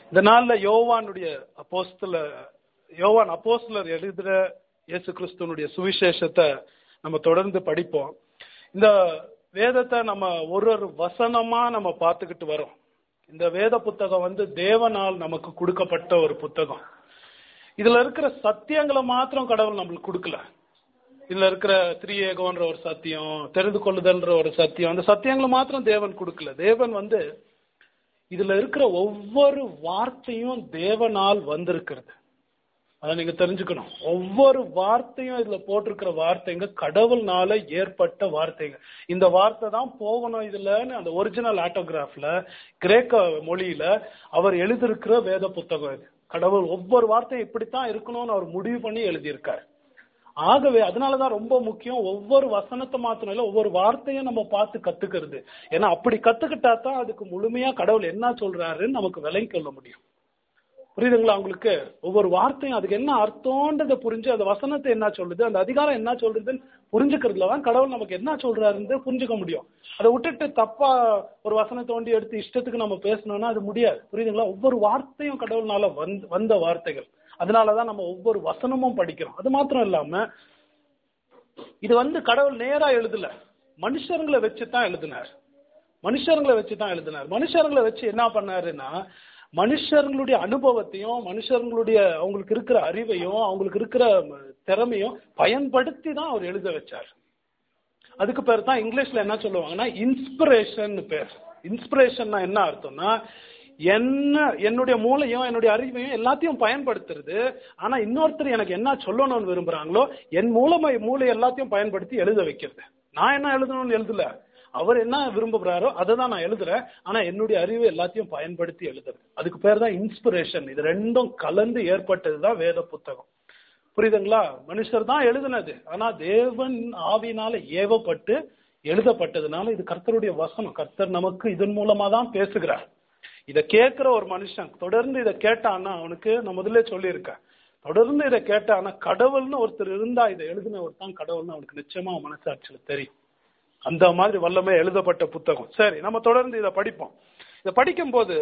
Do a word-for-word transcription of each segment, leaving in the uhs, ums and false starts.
இந்த நாள்ல யோவானுடைய அப்போஸ்தல யோவான் அப்போஸ்தலர் எழுதுற இயேசு கிறிஸ்துவனுடைய சுவிசேஷத்தை நம்ம தொடர்ந்து படிப்போம். இந்த வேதத்தை நம்ம ஒரு ஒரு வசனமா நம்ம பார்த்துக்கிட்டு வரோம். இந்த வேத புத்தகம் வந்து தேவனால் நமக்கு கொடுக்கப்பட்ட ஒரு புத்தகம். இதுல இருக்கிற சத்தியங்களை மாத்திரம் கடவுள் நம்மளுக்கு கொடுக்கல. இதுல இருக்கிற திரியேகம்ன்ற ஒரு சத்தியம், தெரிந்து கொள்ளுதல்ன்ற ஒரு சத்தியம், அந்த சத்தியங்களை மாத்திரம் தேவன் கொடுக்கல. தேவன் வந்து இதுல இருக்கிற ஒவ்வொரு வார்த்தையும் தேவனால் வந்திருக்கிறது. அதை நீங்க தெரிஞ்சுக்கணும். ஒவ்வொரு வார்த்தையும் இதுல போட்டிருக்கிற வார்த்தைங்க கடவுள்னால ஏற்பட்ட வார்த்தைங்க. இந்த வார்த்தை தான் போகணும் இதுலன்னு அந்த ஒரிஜினல் ஆட்டோகிராஃப்ல கிரேக்க மொழியில அவர் எழுதியிருக்கிற வேத புத்தகம் இது. கடவுள் ஒவ்வொரு வார்த்தையும் இப்படித்தான் இருக்கணும்னு அவர் முடிவு பண்ணி எழுதியிருக்காரு. ஆகவே அதனாலதான் ரொம்ப முக்கியம் ஒவ்வொரு வசனத்தை மாத்திரம் இல்ல, ஒவ்வொரு வார்த்தையும் நம்ம பார்த்து கத்துக்கிறது. ஏன்னா அப்படி கத்துக்கிட்டா தான் அதுக்கு முழுமையா கடவுள் என்ன சொல்றாருன்னு நமக்கு விளங்கி கொள்ள முடியும். புரியுதுங்களா உங்களுக்கு? ஒவ்வொரு வார்த்தையும் அதுக்கு என்ன அர்த்தம்ன்றதை புரிஞ்சு அந்த வசனத்தை என்ன சொல்லுது, அந்த அதிகாரம் என்ன சொல்றதுன்னு புரிஞ்சுக்கிறதுலதான் கடவுள் நமக்கு என்ன சொல்றாருன்னு புரிஞ்சுக்க முடியும். அதை விட்டுட்டு தப்பா ஒரு வசனத்தை தோண்டி எடுத்து இஷ்டத்துக்கு நம்ம பேசணும்னா அது முடியாது. புரியுதுங்களா? ஒவ்வொரு வார்த்தையும் கடவுள்னால வந்த வந்த வார்த்தைகள். அதனாலதான் நம்ம ஒவ்வொரு வசனமும் படிக்கிறோம். அது மாத்திரம் இல்லாம இது வந்து கடவுள் நேரா எழுதல, மனுஷர்களை வச்சுதான் எழுதினார். மனுஷர்களை வச்சுதான் எழுதினார். மனுஷர்களை வச்சு என்ன பண்ணாருன்னா மனுஷர்களுடைய அனுபவத்தையும் மனுஷர்களுடைய அவங்களுக்கு இருக்கிற அறிவையும் அவங்களுக்கு இருக்கிற திறமையும் பயன்படுத்தி தான் அவர் எழுத வச்சார். அதுக்கு பேர் தான் இங்கிலீஷ்ல என்ன சொல்லுவாங்கன்னா இன்ஸ்பிரேஷன் பேர். இன்ஸ்பிரேஷன்னா என்ன அர்த்தம்னா என்ன என்னுடைய மூளையும் என்னுடைய அறிவையும் எல்லாத்தையும் பயன்படுத்துறது. ஆனா இன்னொருத்தர் எனக்கு என்ன சொல்லணும்னு விரும்புறாங்களோ என் மூலமை மூளை எல்லாத்தையும் பயன்படுத்தி எழுத வைக்கிறது. நான் என்ன எழுதணும்னு எழுதல, அவர் என்ன விரும்புகிறாரோ அதை தான் நான் எழுதுறேன். ஆனா என்னுடைய அறிவு எல்லாத்தையும் பயன்படுத்தி எழுதுறது. அதுக்கு பேர் தான் இன்ஸ்பிரேஷன். இது ரெண்டும் கலந்து ஏற்பட்டதுதான் வேத புத்தகம். புரியுதுங்களா? மனுஷர் தான் எழுதுனது, ஆனா தேவன் ஆவியினால ஏவப்பட்டு எழுதப்பட்டதுனால இது கர்த்தருடைய வசனம். கர்த்தர் நமக்கு இதன் மூலமா தான் பேசுகிறார். இதை கேட்கிற ஒரு மனுஷன் தொடர்ந்து இதை கேட்டான்னா அவனுக்கு நான் முதல்ல சொல்லியிருக்கேன், தொடர்ந்து இதை கேட்டான்னா கடவுள்னு ஒருத்தர் இருந்தா இதை எழுதின ஒருத்தான் கடவுள்னு அவனுக்கு நிச்சயமா மனசாட்சியில தெரியும். அந்த மாதிரி வல்லமை எழுதப்பட்ட புத்தகம். சரி, நம்ம தொடர்ந்து இதை படிப்போம். இதை படிக்கும் போது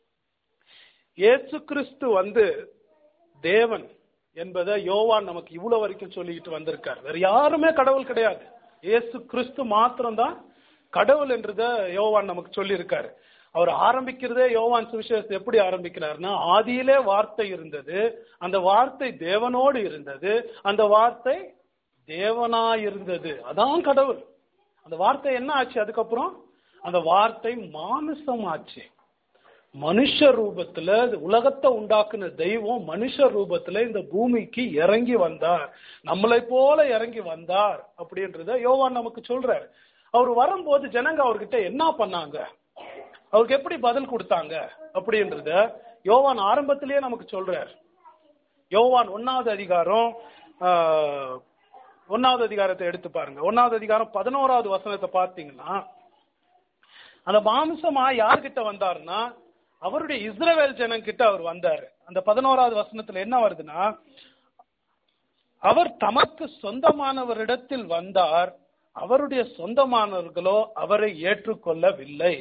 இயேசு கிறிஸ்து வந்து தேவன் என்பதை யோவான் நமக்கு இவ்வளவு வரைக்கும் சொல்லிக்கிட்டு வந்திருக்காரு. வேற யாருமே கடவுள் கிடையாது, இயேசு கிறிஸ்து மாத்திரம்தான் கடவுள் என்றத யோவான் நமக்கு சொல்லி இருக்காரு. அவர் ஆரம்பிக்கிறதே யோவான் சுவிசேஷத்தை எப்படி ஆரம்பிக்கிறார்னா ஆதியிலே வார்த்தை இருந்தது, அந்த வார்த்தை தேவனோடு இருந்தது, அந்த வார்த்தை தேவனாயிருந்தது. அதான் கடவுள். அந்த வார்த்தை என்ன ஆச்சு? அதுக்கப்புறம் அந்த வார்த்தை மாமிசம் ஆச்சு. மனுஷ ரூபத்துல உலகத்தை உண்டாக்குன தெய்வம் மனுஷ ரூபத்துல இந்த பூமிக்கு இறங்கி வந்தார், நம்மளை போல இறங்கி வந்தார் அப்படின்றத யோவான் நமக்கு சொல்றாரு. அவர் வரும்போது ஜனங்க அவர்கிட்ட என்ன பண்ணாங்க, அவருக்கு எப்படி பதில் கொடுத்தாங்க அப்படின்றத யோவான் ஆரம்பத்திலேயே நமக்கு சொல்றார். யோவான் ஒன்னாவது அதிகாரம் ஆஹ் ஒன்னாவது அதிகாரத்தை எடுத்து பாருங்க. ஒன்னாவது அதிகாரம் பதினோராவது வசனத்தை பார்த்தீங்கன்னா அந்த மாம்சமா யார்கிட்ட வந்தாருன்னா அவருடைய இஸ்ரவேல் ஜனங்கிட்ட அவர் வந்தாரு. அந்த பதினோராவது வசனத்துல என்ன வருதுன்னா அவர் தமக்கு சொந்தமானவரிடத்தில் வந்தார், அவருடைய சொந்தமானவர்களோ அவரை ஏற்றுக்கொள்ளவில்லை.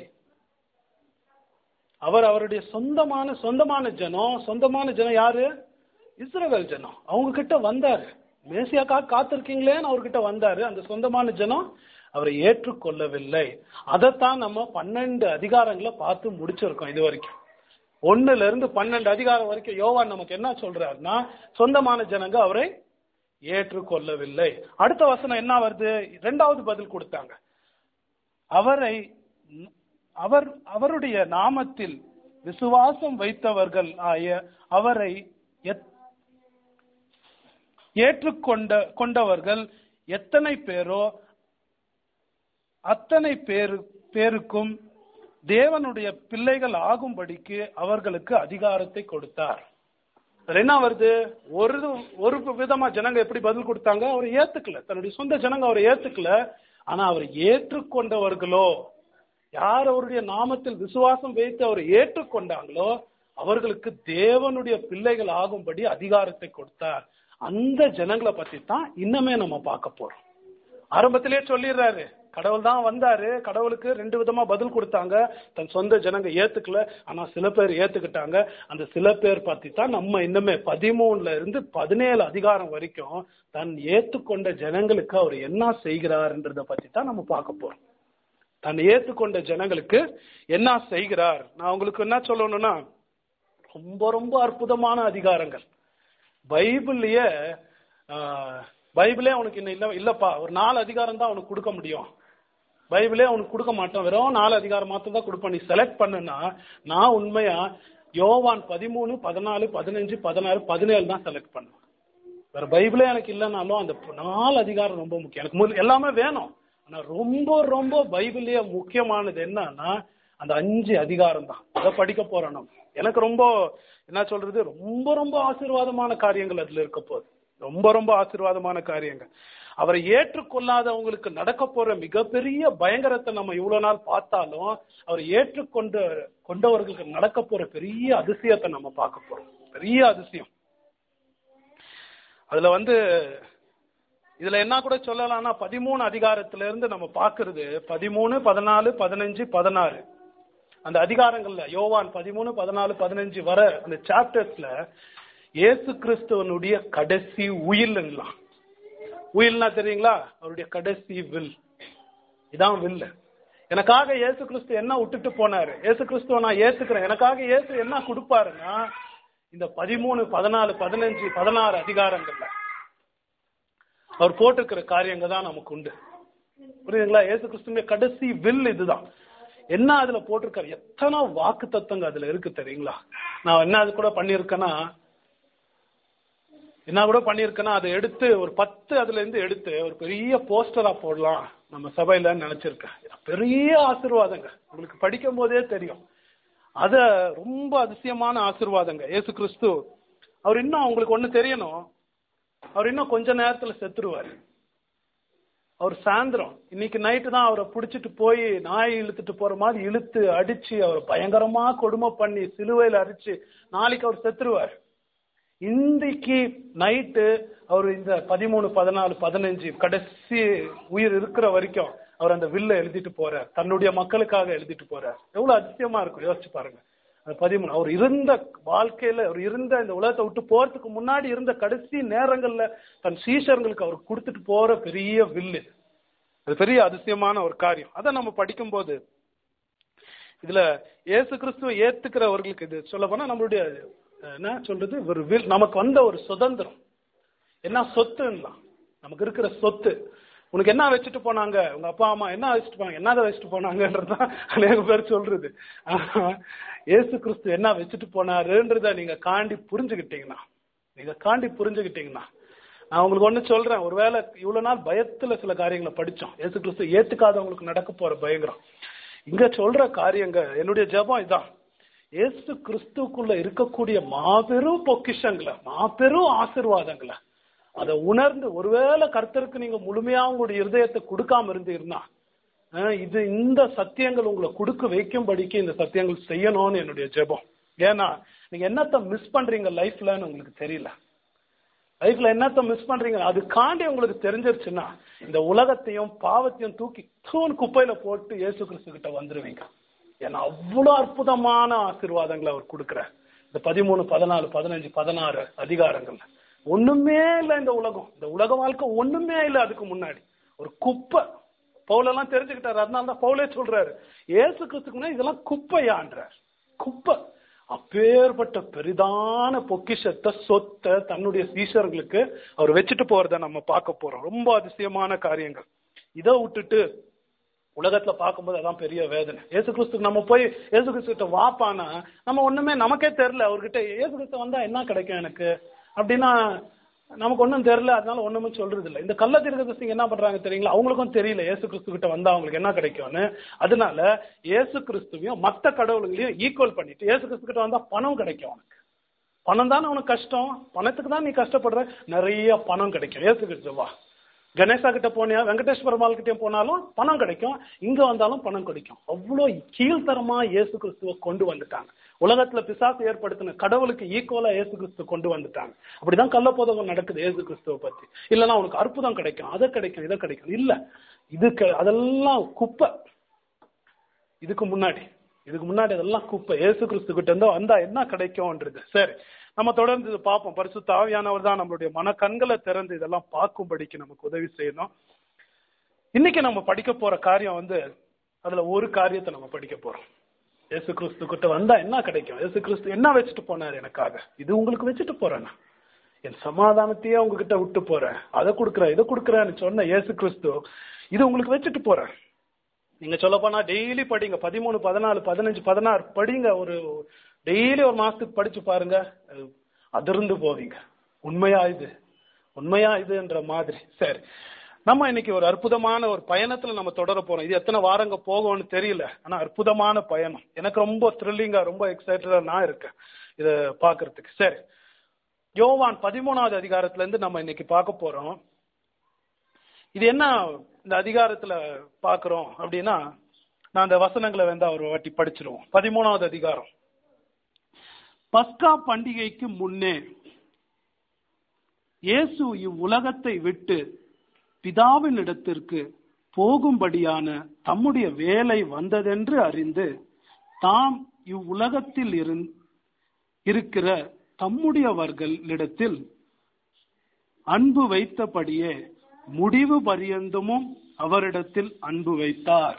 அவர் அவருடைய சொந்தமான சொந்தமான ஜனம் சொந்தமான ஜனம் யாரு? இஸ்ரவேல் ஜனம். அவங்க கிட்ட வந்தாரு, மேசியாக்காக காத்திருக்கீங்களேன்னு அவர்கிட்ட வந்தாரு. அந்த சொந்தமான ஜனம் அவரை ஏற்றுக்கொள்ளவில்லை. அதைத்தான் நம்ம பன்னெண்டு அதிகாரங்களை பார்த்து முடிச்சிருக்கோம் இது வரைக்கும். ஒன்னுல இருந்து பன்னெண்டு அதிகாரம் வரைக்கும் யோவான் நமக்கு என்ன சொல்றாருன்னா சொந்தமான ஜனங்க அவரை ஏற்றுக்கொள்ளவில்லை. அடுத்த வசனம் என்ன வருது? இரண்டாவது பதில் கொடுத்தாங்க. அவரை அவர் அவருடைய நாமத்தில் விசுவாசம் வைத்தவர்கள் ஆய அவரை ஏற்றுக்கொண்ட கொண்டவர்கள் எத்தனை பேரோ அத்தனை பேரு பேருக்கும் தேவனுடைய பிள்ளைகள் ஆகும்படிக்கு அவர்களுக்கு அதிகாரத்தை கொடுத்தார். என்ன வருது? ஒரு ஒரு விதமா ஜனங்க எப்படி பதில் கொடுத்தாங்க? அவர் ஏத்துக்கல, தன்னுடைய சொந்த ஜனங்க அவரை ஏத்துக்கல. ஆனா அவர் ஏற்றுக்கொண்டவர்களோ, யார் அவருடைய நாமத்தில் விசுவாசம் வைத்து அவரை ஏற்றுக்கொண்டாங்களோ அவர்களுக்கு தேவனுடைய பிள்ளைகள் ஆகும்படி அதிகாரத்தை கொடுத்தார். அந்த ஜனங்களை பத்தி தான் இன்னமே நம்ம பார்க்க போறோம். ஆரம்பத்திலேயே சொல்லிடுறாரு, கடவுள் தான் வந்தாரு, கடவுளுக்கு ரெண்டு விதமா பதில் கொடுத்தாங்க. தன் சொந்த ஜனங்க ஏத்துக்கல, ஆனா சில பேர் ஏத்துக்கிட்டாங்க. அந்த சில பேர் பத்தி தான் நம்ம இன்னுமே பதிமூணுல இருந்து பதினேழு அதிகாரம் வரைக்கும் தன் ஏத்துக்கொண்ட ஜனங்களுக்கு அவர் என்ன செய்கிறார்ன்றத பத்தி தான் நம்ம பார்க்க போறோம். தன் ஏத்துக்கொண்ட ஜனங்களுக்கு என்ன செய்கிறார். நான் உங்களுக்கு என்ன சொல்லணும்னா, ரொம்ப ரொம்ப அற்புதமான அதிகாரங்கள் பைபிள்லயே. பைபிளே உனக்கு இன்னும் இல்ல இல்லப்பா ஒரு நாலு அதிகாரம் தான் உனக்கு கொடுக்க முடியும், பைபிளே உனக்கு கொடுக்க மாட்டோம், வெறும் நாலு அதிகாரம் மாத்திரம் தான் கொடுப்பேன், நீ செலக்ட் பண்ணுனா நான் உண்மையா யோவான் பதிமூணு பதினாலு பதினஞ்சு பதினாறு பதினேழு தான் செலக்ட் பண்ணுவேன். வேற பைபிளே எனக்கு இல்லைனாலும் அந்த நாலு அதிகாரம் ரொம்ப முக்கியம். எனக்கு எல்லாமே வேணும், ஆனா ரொம்ப ரொம்ப பைபிள்லயே முக்கியமானது என்னன்னா அந்த அஞ்சு அதிகாரம் தான். அதை படிக்க போறோம் நம்ம. எனக்கு ரொம்ப என்ன சொல்றது, ரொம்ப ரொம்ப ஆசீர்வாதமான காரியங்கள் அதுல இருக்க போகுது. ரொம்ப ரொம்ப ஆசீர்வாதமான காரியங்கள். அவரை ஏற்றுக்கொள்ளாதவங்களுக்கு நடக்க போற மிகப்பெரிய பயங்கரத்தை நம்ம இவ்வளவு நாள் பார்த்தாலும், அவரை ஏற்றுக்கொண்ட கொண்டவர்களுக்கு நடக்க போற பெரிய அதிசயத்தை நம்ம பார்க்க போறோம். பெரிய அதிசயம். அதுல வந்து இதுல என்ன கூட சொல்லலாம்னா, பதிமூணு அதிகாரத்துல இருந்து நம்ம பாக்குறது பதிமூணு பதினாலு பதினஞ்சு பதினாறு அந்த அதிகாரங்கள்ல, யோவான் பதிமூணு பதினாலு பதினஞ்சு வர அந்த சாப்டர்ஸ்ல இயேசு கிறிஸ்துவனுடைய கடைசி உயில்னா, உயில்னா தெரியுங்களா, அவருடைய கடைசி வில். இதான் வில். எனக்காக இயேசு கிறிஸ்து என்ன விட்டுட்டு போனாரு, இயேசு கிறிஸ்துவ நான் ஏத்துக்கிறேன், எனக்காக இயேசு என்ன கொடுப்பாருன்னா இந்த பதிமூணு பதினாலு பதினஞ்சு பதினாறு அதிகாரங்கள்ல அவர் போட்டிருக்கிற காரியங்கள் தான் நமக்கு உண்டு. புரியுதுங்களா? இயேசு கிறிஸ்துவின் கடைசி வில் இதுதான். என்ன அதுல போட்டிருக்காரு, எத்தனை வாக்கு தத்துவங்க அதுல இருக்கு தெரியுங்களா? நான் என்ன அது கூட பண்ணிருக்கேன்னா என்ன கூட பண்ணிருக்கேன்னா அதை எடுத்து ஒரு பத்து அதுல இருந்து எடுத்து ஒரு பெரிய போஸ்டரா போடலாம் நம்ம சபையில நினைச்சிருக்கேன். பெரிய ஆசீர்வாதங்க, உங்களுக்கு படிக்கும் போதே தெரியும். அத ரொம்ப அதிசயமான ஆசீர்வாதங்க. இயேசு கிறிஸ்து அவர் இன்னும் உங்களுக்கு ஒண்ணு தெரியணும், அவர் இன்னும் கொஞ்ச நேரத்துல செத்துருவாரு. அவர் சாயந்தரம் இன்னைக்கு நைட்டு தான் அவரை பிடிச்சிட்டு போய் நாய் இழுத்துட்டு போற மாதிரி இழுத்து அடிச்சு அவரை பயங்கரமா கொடுமை பண்ணி சிலுவையில அடிச்சு நாளைக்கு அவர் செத்துருவார். இன்றைக்கு நைட்டு அவர் இந்த பதிமூணு பதினாலு பதினஞ்சு கடைசி உயிர் இருக்கிற வரைக்கும் அவர் அந்த வில்ல எழுதிட்டு போறார், தன்னுடைய மக்களுக்காக எழுதிட்டு போறார். எவ்வளவு அதிசயமா இருக்கும் யோசிச்சு பாருங்க. அந்த பதிமூணு அவர் இருந்த வாழ்க்கையில, அவர் இருந்த இந்த உலகத்தை விட்டு போறதுக்கு முன்னாடி இருந்த கடைசி நேரங்கள்ல தன் சீஷர்களுக்கு அவர் கொடுத்துட்டு போற பெரிய வில்லு. அது பெரிய அதிசயமான ஒரு காரியம். அதை நம்ம படிக்கும் போது இதுல இயேசு கிறிஸ்துவை ஏத்துக்கிறவர்களுக்கு இது சொல்ல போனா நம்மளுடைய என்ன சொல்றது, ஒரு வில், நமக்கு வந்த ஒரு சுதந்திரம். என்ன சொத்துன்னா, நமக்கு இருக்கிற சொத்து. உனக்கு என்ன வச்சுட்டு போனாங்க உங்க அப்பா அம்மா, என்ன வச்சுட்டு போனாங்க, என்னதை வச்சுட்டு போனாங்கன்றதுதான் அநேக பேர் சொல்றது. இயேசு கிறிஸ்து என்ன வச்சுட்டு போனாருன்றத நீங்க காண்டி புரிஞ்சுக்கிட்டீங்கன்னா நீங்க காண்டி புரிஞ்சுக்கிட்டீங்கன்னா நான் உங்களுக்கு ஒண்ணு சொல்றேன். ஒருவேளை இவ்வளவு நாள் பயத்துல சில காரியங்களை படிச்சோம், இயேசு கிறிஸ்து ஏத்துக்காதவங்களுக்கு நடக்க போற பயங்கரம். இங்க சொல்ற காரியங்க, என்னுடைய ஜெபம் இதான், இயேசு கிறிஸ்துக்குள்ள இருக்கக்கூடிய மாபெரும் பொக்கிஷங்களை, மாபெரும் ஆசீர்வாதங்களை அதை உணர்ந்து, ஒருவேளை கர்த்தருக்கு நீங்க முழுமையா உங்களுடைய இருதயத்தை கொடுக்காம இருந்தீங்கன்னா, இது இந்த சத்தியங்கள் உங்களை கொடுக்க வைக்கும்படிக்கு இந்த சத்தியங்கள் செய்யணும்னு என்னுடைய ஜெபம். ஏன்னா நீங்க என்னத்த மிஸ் பண்றீங்க லைஃப்லன்னு உங்களுக்கு தெரியல. லைஃப்ல என்னத்த மிஸ் பண்றீங்க அது காண்டி உங்களுக்கு தெரிஞ்சிருச்சுன்னா, இந்த உலகத்தையும் பாவத்தையும் தூக்கி தூண் குப்பையில போட்டு இயேசு கிறிஸ்து கிட்ட வந்துருவீங்க. ஏன்னா அவ்வளவு அற்புதமான ஆசீர்வாதங்களை அவர் கொடுக்கிறார். இந்த பதிமூணு பதினாலு பதினஞ்சு பதினாறு அதிகாரங்கள்ல ஒண்ணுமே இல்லை. இந்த உலகம், இந்த உலக வாழ்க்கை ஒண்ணுமே இல்லை. அதுக்கு முன்னாடி ஒரு குப்பை. பவுலெல்லாம் தெரிஞ்சுக்கிட்டாரு, அதனாலதான் பவுலே சொல்றாரு, இயேசு கிறிஸ்துக்கு முன்னாடி இதெல்லாம் குப்பையான்றார். குப்பை. அப்பேற்பட்ட பெரிதான பொக்கிஷத்தை, சொத்தை தன்னுடைய சீஷர்களுக்கு அவர் வச்சுட்டு போறத நம்ம பார்க்க போறோம். ரொம்ப அதிசயமான காரியங்கள். இதை விட்டுட்டு உலகத்துல பார்க்கும்போது அதான் பெரிய வேதனை. இயேசு கிறிஸ்துக்கு நம்ம போய் இயேசு கிறிஸ்து கிட்ட வாப்பானா நம்ம ஒண்ணுமே நமக்கே தெரியல. அவர்கிட்ட இயேசு கிறிஸ்து வந்தா என்ன கிடைக்கும் எனக்கு அப்படின்னா நமக்கு ஒன்றும் தெரியல, அதனால ஒண்ணுமே சொல்றது இல்லை. இந்த கள்ள தீர்க்கதரிசிங்க என்ன பண்றாங்க தெரியுங்களா, அவங்களுக்கும் தெரியல இயேசு கிறிஸ்து கிட்ட வந்தா அவங்களுக்கு என்ன கிடைக்கும்னு. அதனால இயேசு கிறிஸ்துவையும் மற்ற கடவுள்களையும் ஈக்குவல் பண்ணிட்டு இயேசு கிறிஸ்து கிட்ட வந்தா பணம் கிடைக்கும். உனக்கு பணம் தானே உனக்கு கஷ்டம், பணத்துக்கு தான் நீ கஷ்டப்படுற, நிறைய பணம் கிடைக்கும். இயேசு கிறிஸ்து வா, கணேசா கிட்ட போனியா, வெங்கடேஷ் பெருமாள் கிட்டே போனாலும் பணம் கிடைக்கும், இங்க வந்தாலும் பணம் கிடைக்கும். அவ்வளோ கீழ்த்தரமா இயேசு கிறிஸ்துவ கொண்டு வந்துட்டாங்க. உலகத்துல பிசாசு ஏற்படுத்தின கடவுளுக்கு ஈக்குவலா இயேசு கிறிஸ்து கொண்டு வந்துட்டாங்க. அப்படிதான் கள்ளப்போதகம் நடக்குது இயேசு கிறிஸ்துவ பத்தி. இல்லைன்னா உனக்கு அற்புதம் கிடைக்கும், அதை கிடைக்கும், இதை கிடைக்கும். இல்ல, இதுக்கு அதெல்லாம் குப்பை. இதுக்கு முன்னாடி இதுக்கு முன்னாடி அதெல்லாம் குப்பை. இயேசு கிறிஸ்து கிட்ட இருந்தோ வந்தா என்ன கிடைக்கும்ன்றது. சரி, நம்ம தொடர்ந்து இது பார்ப்போம். பரிசுத்த ஆவியானவர் தான் நம்மளுடைய மன கண்களை திறந்து இதெல்லாம் பார்க்கும்படிக்கு நமக்கு உதவி செய்யணும். இன்னைக்கு நம்ம படிக்க போற காரியம் வந்து அதுல ஒரு காரியத்தை நம்ம படிக்க போறோம். இயேசு கிறிஸ்து கிட்ட வந்தா என்ன கிடைக்கும்? இயேசு கிறிஸ்து என்ன வச்சுட்டு போனார் எனக்காக? இது உங்களுக்கு வச்சுட்டு போறேன்னா, என் சமாதானத்தையே உங்ககிட்ட விட்டு போறேன், அதை கொடுக்குறேன் இதை கொடுக்குறேன்னு சொன்ன இயேசு கிறிஸ்து இது உங்களுக்கு வச்சுட்டு போறேன். நீங்க சொல்ல போனா டெய்லி படிங்க, பதிமூணு பதினாலு பதினஞ்சு பதினாறு படிங்க. ஒரு டெய்லி ஒரு மாசத்துக்கு படிச்சு பாருங்க, அதிர்ந்து போவீங்க. உண்மையா இது உண்மையா இதுன்ற மாதிரி. சரி, நம்ம இன்னைக்கு ஒரு அற்புதமான ஒரு பயணத்துல நம்ம தொடர போறோம். இது எத்தனை வாரங்க போகும்னு தெரியல, ஆனா அற்புதமான பயணம். எனக்கு ரொம்ப த்ரில்லிங்கா, ரொம்ப எக்ஸைட்டடா நான் இருக்கேன் இதை பாக்குறதுக்கு. சரி, யோவான் பதிமூணாவது அதிகாரத்துல இருந்து நம்ம இன்னைக்கு பார்க்க போறோம். இது என்ன இந்த அதிகாரத்துல பாக்குறோம் அப்படின்னா, நான் அந்த வசனங்களை வந்து ஒரு வாட்டி படிச்சிருவோம். பதிமூணாவது அதிகாரம். பஸ்கா பண்டிகைக்கு முன்னே இயேசு இவ்வுலகத்தை விட்டு பிதாவின் இடத்திற்கு போகும்படியான தம்முடைய வேலை வந்ததென்று அறிந்து தாம் இவ்வுலகத்தில் இருக்கிற தம்முடையவர்களிடத்தில் அன்பு வைத்தபடியே முடிவு பரியந்தமும் அவரிடத்தில் அன்பு வைத்தார்.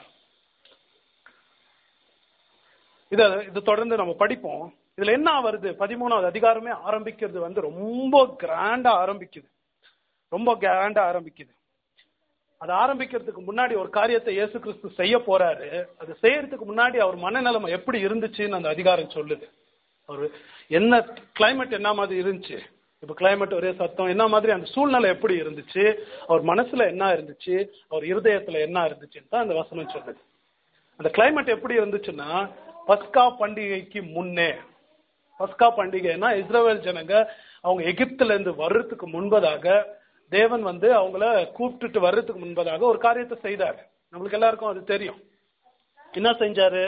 இத இது தொடர்ந்து நம்ம படிப்போம். இதுல என்ன வருது? பதிமூணாவது அதிகாரமே ஆரம்பிக்கிறது வந்து ரொம்ப கிராண்டா ஆரம்பிக்குது, ரொம்ப கிராண்டா ஆரம்பிக்குது. அது ஆரம்பிக்கிறதுக்கு முன்னாடி ஒரு காரியத்தை இயேசு கிறிஸ்து செய்ய போறாரு. அது செய்யறதுக்கு முன்னாடி அவர் மனநிலைமை எப்படி இருந்துச்சுன்னு அந்த அதிகாரம் சொல்லுது. அவர் என்ன கிளைமேட் என்ன மாதிரி இருந்துச்சு, இப்ப கிளைமேட் ஒரே சத்தம், என்ன மாதிரி அந்த சூழ்நிலை எப்படி இருந்துச்சு, அவர் மனசுல என்ன இருந்துச்சு, அவர் இருதயத்துல என்ன இருந்துச்சுன்னு தான் அந்த வசனம் சொல்லுது. அந்த கிளைமேட் எப்படி இருந்துச்சுன்னா, பஸ்கா பண்டிகைக்கு முன்னே. பஸ்கா பண்டிகைன்னா இஸ்ரவேல் ஜனங்க அவங்க எகிப்துல இருந்து வர்றதுக்கு முன்பதாக தேவன் வந்து அவங்கள கூப்பிட்டுட்டு வர்றதுக்கு முன்பதாக ஒரு காரியத்தை செய்தார். நம்மளுக்கு எல்லாருக்கும் அது தெரியும். என்ன செஞ்சாரு?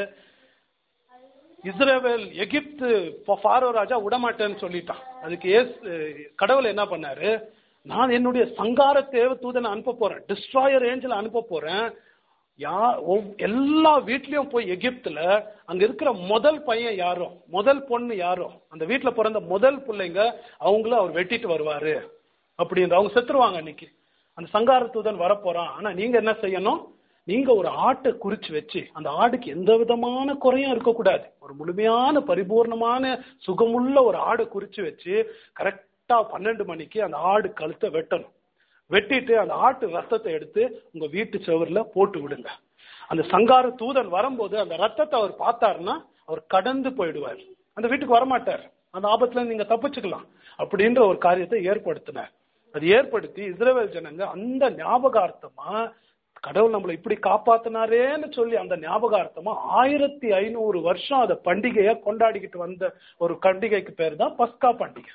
இஸ்ரவேல் எகிப்து ஃபாரோ ராஜா விடமாட்டேன்னு சொல்லிட்டான். அதுக்கு ஏசு கடவுள் என்ன பண்ணாரு? நான் என்னுடைய சங்கார தேவ தூதனை அனுப்ப போறேன், டிஸ்ட்ராயர் ஏஞ்சல் அனுப்ப போறேன். யா எல்லா வீட்லயும் போய் எகிப்துல அங்க இருக்கிற முதல் பையன் யாரோ, முதல் பொண்ணு யாரோ, அந்த வீட்டுல பிறந்த முதல் பிள்ளைங்க அவங்கள அவர் வெட்டிட்டு வருவாரு அப்படின்ற. அவங்க செத்துருவாங்க அன்னைக்கு. அந்த சங்கார தூதன் வரப்போறான். ஆனா நீங்க என்ன செய்யணும்? நீங்க ஒரு ஆட்டை குறிச்சு வச்சு, அந்த ஆடுக்கு எந்த விதமான குறையும் இருக்கக்கூடாது, ஒரு முழுமையான பரிபூர்ணமான சுகமுள்ள ஒரு ஆடை குறிச்சு வச்சு கரெக்டா பன்னெண்டு மணிக்கு அந்த ஆடு கழுத்தை வெட்டணும். வெட்டிட்டு அந்த ஆட்டு ரத்தத்தை எடுத்து உங்க வீட்டு சுவர்ல போட்டு விடுங்க. அந்த சங்கார தூதன் வரும்போது அந்த ரத்தத்தை அவர் பார்த்தாருன்னா அவர் கடந்து போயிடுவார், அந்த வீட்டுக்கு வரமாட்டார். அந்த ஆபத்துல நீங்க தப்பிச்சுக்கலாம் அப்படின்ற ஒரு காரியத்தை ஏற்படுத்தினார். அது ஏற்படுத்தி இஸ்ரவேல் ஜனங்க அந்த ஞாபகார்த்தமா கடவுள் நம்மளை இப்படி காப்பாத்தினாரேன்னு சொல்லி அந்த ஞாபகார்த்தமா ஆயிரத்தி ஐநூறு வருஷம் அந்த பண்டிகையை கொண்டாடிக்கிட்டு வந்த ஒரு பண்டிகைக்கு பேர் தான் பஸ்கா பண்டிகை.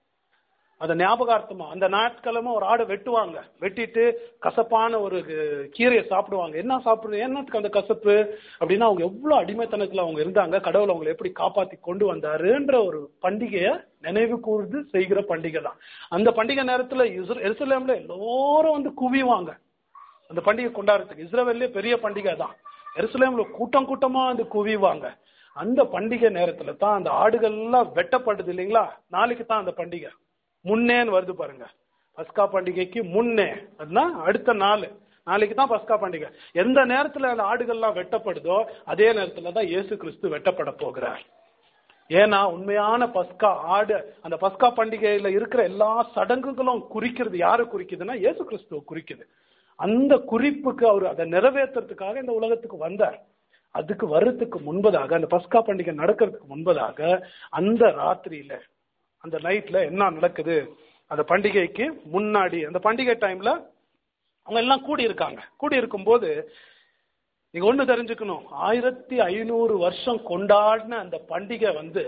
அந்த ஞாபகார்த்தமா அந்த நாட்கிழமை ஒரு ஆடை வெட்டுவாங்க. வெட்டிட்டு கசப்பான ஒரு கீரையை சாப்பிடுவாங்க. என்ன சாப்பிடுறது, என்னத்துக்கு அந்த கசப்பு அப்படின்னா, அவங்க எவ்வளவு அடிமைத்தனத்துல அவங்க இருந்தாங்க, கடவுள் அவங்களை எப்படி காப்பாத்தி கொண்டு வந்தாருன்ற ஒரு பண்டிகையை நினைவு கூர்ந்து செய்கிற பண்டிகை தான். அந்த பண்டிகை நேரத்துல எருசலேம்ல எல்லோரும் வந்து குவிவாங்க அந்த பண்டிகை கொண்டாடுறதுக்கு. இஸ்ரவேல்லே பெரிய பண்டிகை தான். எருசலேம்ல கூட்டம் கூட்டமா வந்து குவிவாங்க. அந்த பண்டிகை நேரத்துல தான் அந்த ஆடுகள் எல்லாம் வெட்டப்படுது இல்லைங்களா? நாளைக்கு தான் அந்த பண்டிகை முன்னேன்னு வருது பாருங்க. பஸ்கா பண்டிகைக்கு முன்னே, அதுனா அடுத்த நாள், நாளைக்கு தான் பஸ்கா பண்டிகை. எந்த நேரத்துல அந்த ஆடுகள்லாம் வெட்டப்படுதோ அதே நேரத்துல தான் இயேசு கிறிஸ்து வெட்டப்பட போகிறார். ஏன்னா உண்மையான பஸ்கா ஆடு, அந்த பஸ்கா பண்டிகையில இருக்கிற எல்லா சடங்குகளும் குறிக்கிறது யாரு குறிக்குதுன்னா இயேசு கிறிஸ்துவ குறிக்குது. அந்த குறிப்புக்கு அவர் அதை நிறைவேற்றுறதுக்காக இந்த உலகத்துக்கு வந்தார். அதுக்கு வர்றதுக்கு முன்பதாக, அந்த பஸ்கா பண்டிகை நடக்கிறதுக்கு முன்பதாக, அந்த ராத்திரியில அந்த நைட்ல என்ன நடக்குது, அந்த பண்டிகைக்கு முன்னாடி அந்த பண்டிகை டைம்ல அவங்க எல்லாம் கூடி இருக்காங்க. கூடி இருக்கும் போது நீங்க ஒண்ணு தெரிஞ்சுக்கணும், ஆயிரத்தி ஐநூறு வருஷம் கொண்டாடின அந்த பண்டிகை வந்து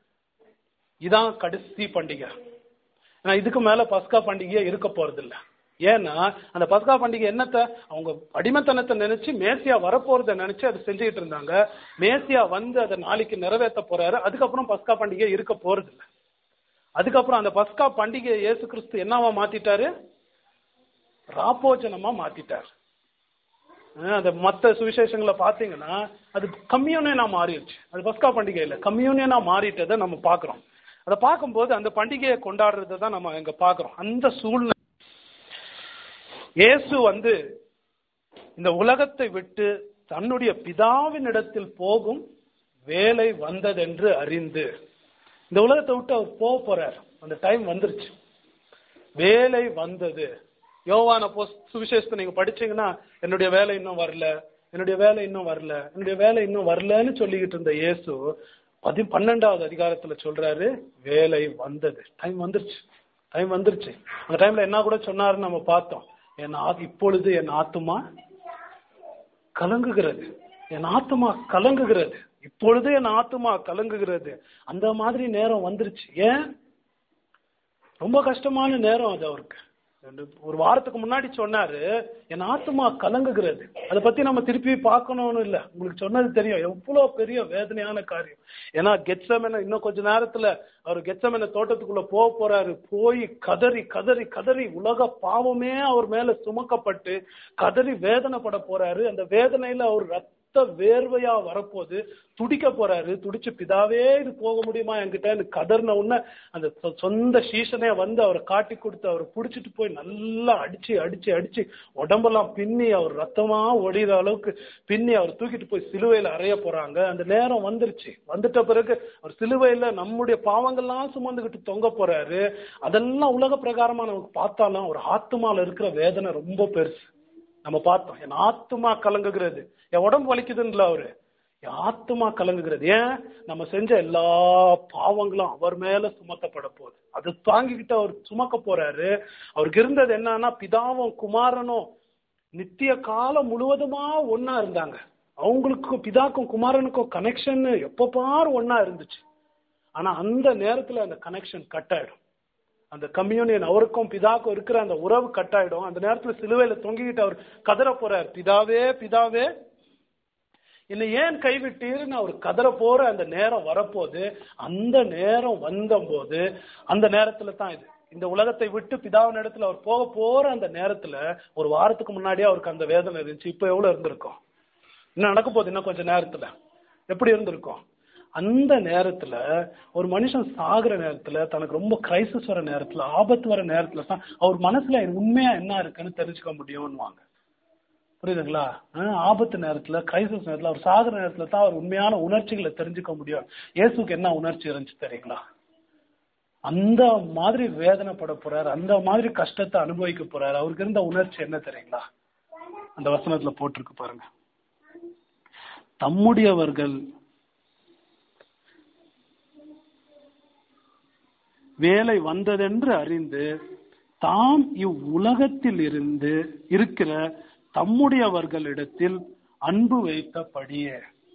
இதான் கடைசி பண்டிகை. ஏன்னா இதுக்கு மேல பஸ்கா பண்டிகையே இருக்க போறது இல்லை. ஏன்னா அந்த பஸ்கா பண்டிகை என்னத்தை அவங்க அடிமைத்தனத்தை நினைச்சு மேசியா வரப்போறத நினைச்சு அதை செஞ்சுக்கிட்டு இருந்தாங்க. மேசியா வந்து அதை நாளைக்கு நிறைவேற்ற போறாரு. அதுக்கப்புறம் பஸ்கா பண்டிகை இருக்க போறது இல்லை. அதுக்கப்புறம் அந்த பஸ்கா பண்டிகை இயேசு கிறிஸ்து என்னவா மாத்திட்டாரு? ராப்போஜனமா மாத்திட்டார். அந்த மற்ற சுவிசேஷங்களை பார்த்தீங்கன்னா அது கம்யூனியனா மாறிடுச்சு. அது பஸ்கா பண்டிகை இல்லை, கம்யூனியனா மாறிட்டதை நம்ம பார்க்குறோம். அதை பார்க்கும்போது அந்த பண்டிகையை கொண்டாடுறதை தான் நம்ம இங்க பார்க்குறோம். அந்த சூழ்நிலை இயேசு வந்து இந்த உலகத்தை விட்டு தன்னுடைய பிதாவின் இடத்தில் போகும் வேலை வந்ததென்று அறிந்து இந்த உலகத்தை விட்டு அவர் போக போறார். அந்த டைம் வந்துருச்சு, வேலை வந்தது. யோவான சுவிசேஷத்தை நீங்க படிச்சீங்கன்னா என்னுடைய வேலை இன்னும் வரல, என்னுடைய வேலை இன்னும் வரல, என்னுடைய வேலை இன்னும் வரலன்னு சொல்லிக்கிட்டு இருந்த இயேசு பதி பன்னெண்டாவது அதிகாரத்துல சொல்றாரு, வேலை வந்தது, டைம் வந்துருச்சு, டைம் வந்துருச்சு. அந்த டைம்ல என்ன கூட சொன்னாருன்னு நம்ம பார்த்தோம். என் இப்பொழுது என் ஆத்துமா கலங்குகிறது, என் ஆத்துமா கலங்குகிறது, இப்பொழுது என் ஆத்துமா கலங்குகிறது. அந்த மாதிரி நேரம் வந்துருச்சு. ஏன்? ரொம்ப கஷ்டமான நேரம் அது அவருக்கு. ஒரு வாரத்துக்கு முன்னாடி சொன்னாரு, என் ஆத்துமா கலங்குகிறது. அதை பத்தி நம்ம திருப்பி பார்க்கணும்னு இல்லை, உங்களுக்கு சொன்னது தெரியும் எவ்வளவு பெரிய வேதனையான காரியம். ஏன்னா கெத்செமனே இன்னும் கொஞ்ச நேரத்துல அவர் கெத்செமனே தோட்டத்துக்குள்ள போக போறாரு. போய் கதறி கதறி கதறி உலக பாவமே அவர் மேல சுமக்கப்பட்டு கதறி வேதனைப்பட போறாரு. அந்த வேதனையில அவர் ரத்த வேர்வையா வரப்போது துடிக்க போறாரு. துடிச்சு பிதாவே இது போக முடியுமா என்கிட்ட கதர்ன உடனே அந்த சொந்த சீசனே வந்து அவரை காட்டி கொடுத்து அவரை புடிச்சிட்டு போய் நல்லா அடிச்சு அடிச்சு அடிச்சு உடம்பெல்லாம் பின்னி அவர் ரத்தமா ஒடிகிற அளவுக்கு பின்னி அவர் தூக்கிட்டு போய் சிலுவையில அறைய போறாங்க. அந்த நேரம் வந்துருச்சு. வந்துட்ட பிறகு அவர் சிலுவையில நம்முடைய பாவங்கள்லாம் சுமந்துகிட்டு தொங்க போறாரு. அதெல்லாம் உலக பிரகாரமா நமக்கு பார்த்தாலும் ஒரு ஆத்துமால இருக்கிற வேதனை ரொம்ப பெருசு. நம்ம பார்த்தோம், என் ஆத்துமா கலங்குகிறது, என் உடம்பு வலிக்குதுன்னு அவரு, என் ஆத்துமா கலங்குகிறது. ஏன்? நம்ம செஞ்ச எல்லா பாவங்களும் அவர் மேல சுமத்தப்பட போகுது. அதை தாங்கிக்கிட்டு அவர் சுமக்க போறாரு. அவருக்கு இருந்தது என்னன்னா, பிதாவும் குமாரனும் நித்திய காலம் முழுவதுமா ஒன்னா இருந்தாங்க. அவங்களுக்கும் பிதாக்கும் குமாரனுக்கும் கனெக்ஷன் எப்ப பாரு ஒன்னா இருந்துச்சு. ஆனா அந்த நேரத்துல அந்த கனெக்ஷன் கட் ஆயிடும். அந்த கம்யூனியன் அவருக்கும் பிதாக்கும் இருக்கிற அந்த உறவு கட்டாயிடும். அந்த நேரத்துல சிலுவையில தொங்கிக்கிட்டு அவர் கதற போறார், பிதாவே பிதாவே என்னை ஏன் கைவிட்டீர்னு அவர் கதற போற அந்த நேரம் வரப்போது. அந்த நேரம் வந்த போது அந்த நேரத்துல தான் இது, இந்த உலகத்தை விட்டு பிதாவின் இடத்துல அவர் போக போற அந்த நேரத்துல ஒரு வாரத்துக்கு முன்னாடியே அவருக்கு அந்த வேதனை இருந்துச்சு. இப்ப எவ்வளவு இருந்திருக்கும்? இன்னும் நடக்க போகுது, இன்னும் கொஞ்சம் நேரத்துல எப்படி இருந்திருக்கும்? அந்த நேரத்துல ஒரு மனுஷன் சாகுற நேரத்துல, தனக்கு ரொம்ப கிரைசிஸ் வர நேரத்துல, ஆபத்து வர நேரத்துல தான் அவர் மனசுல உண்மையா என்ன இருக்குன்னு தெரிஞ்சுக்க முடியும்னுவாங்க. புரியுதுங்களா? ஆபத்து நேரத்துல, கிரைசிஸ் நேரத்துல, அவர் சாகுற நேரத்துல தான் அவர் உண்மையான உணர்ச்சிகளை தெரிஞ்சுக்க முடியும். இயேசுக்கு என்ன உணர்ச்சி இருந்துச்சு தெரியுங்களா? அந்த மாதிரி வேதனைப்பட போறாரு, அந்த மாதிரி கஷ்டத்தை அனுபவிக்க போறாரு. அவருக்கு இருந்த உணர்ச்சி என்ன தெரியுங்களா? அந்த வசனத்துல போட்டிருக்கு பாருங்க, தம்முடையவர்கள் வேலை வந்ததென்று அறிந்து தாம் இவ்வுலகத்தில் இருந்து இருக்கிற தம்முடையவர்களிடத்தில் அன்பு வைத்தபடியே.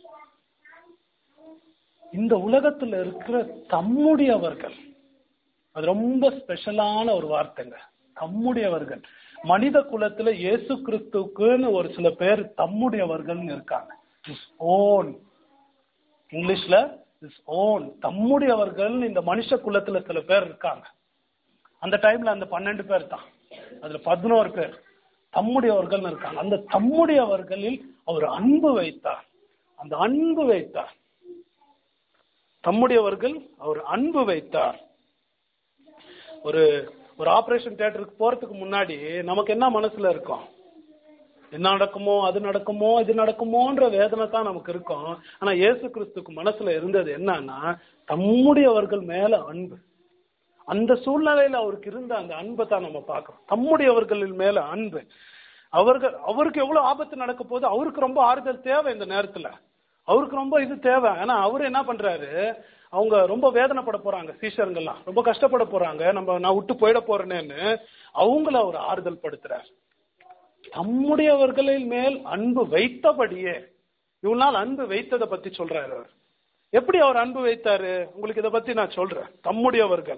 இந்த உலகத்துல இருக்கிற தம்முடையவர்கள், அது ரொம்ப ஸ்பெஷலான ஒரு வார்த்தைங்க. தம்முடையவர்கள், மனித குலத்துல இயேசு கிறிஸ்துக்குன்னு ஒரு சில பேர் தம்முடையவர்கள் இருக்காங்க. ஓன், இங்கிலீஷ்ல ஓன், தம்முடையவர்கள் இந்த மனுஷ குலத்துல சில பேர் இருக்காங்க. அந்த டைம்ல அந்த பன்னெண்டு பேர் தான், அதுல பதினோரு பேர் தம்முடையவர்கள் இருக்காங்க. அந்த தம்முடையவர்களில் அவர் அன்பு வைத்தார். அந்த அன்பு வைத்தார், தம்முடையவர்கள் அவர் அன்பு வைத்தார். ஒரு ஒரு ஆபரேஷன் தியேட்டருக்கு போறதுக்கு முன்னாடி நமக்கு என்ன மனசுல இருக்கும்? என்ன நடக்குமோ, அது நடக்குமோ, இது நடக்குமோன்ற வேதனை தான் நமக்கு இருக்கும். ஆனா இயேசு கிறிஸ்துக்கு மனசுல இருந்தது என்னன்னா, தம்முடையவர்கள் மேல அன்பு. அந்த சூழ்நிலையில அவருக்கு இருந்த அந்த அன்பை தான் நம்ம பார்க்கிறோம். தம்முடையவர்களின் மேல அன்பு. அவர்கள் அவருக்கு எவ்வளவு ஆபத்து நடக்க போது அவருக்கு ரொம்ப ஆறுதல் தேவை. இந்த நேரத்துல அவருக்கு ரொம்ப இது தேவை. ஆனா அவரு என்ன பண்றாரு, அவங்க ரொம்ப வேதனைப்பட போறாங்க, சீஷர்கள்லாம் ரொம்ப கஷ்டப்பட போறாங்க, நம்ம நான் விட்டு போயிட போறேன்னு அவங்கள அவர் ஆறுதல் படுத்துறாரு. தம்முடையவர்களின் மேல் அன்பு வைத்தபடியே. இவ்வளவு நாள் அன்பு வைத்ததை பத்தி சொல்றாரு அவர். எப்படி அவர் அன்பு வைத்தாரு உங்களுக்கு இதை பத்தி நான் சொல்றேன். தம்முடையவர்கள்,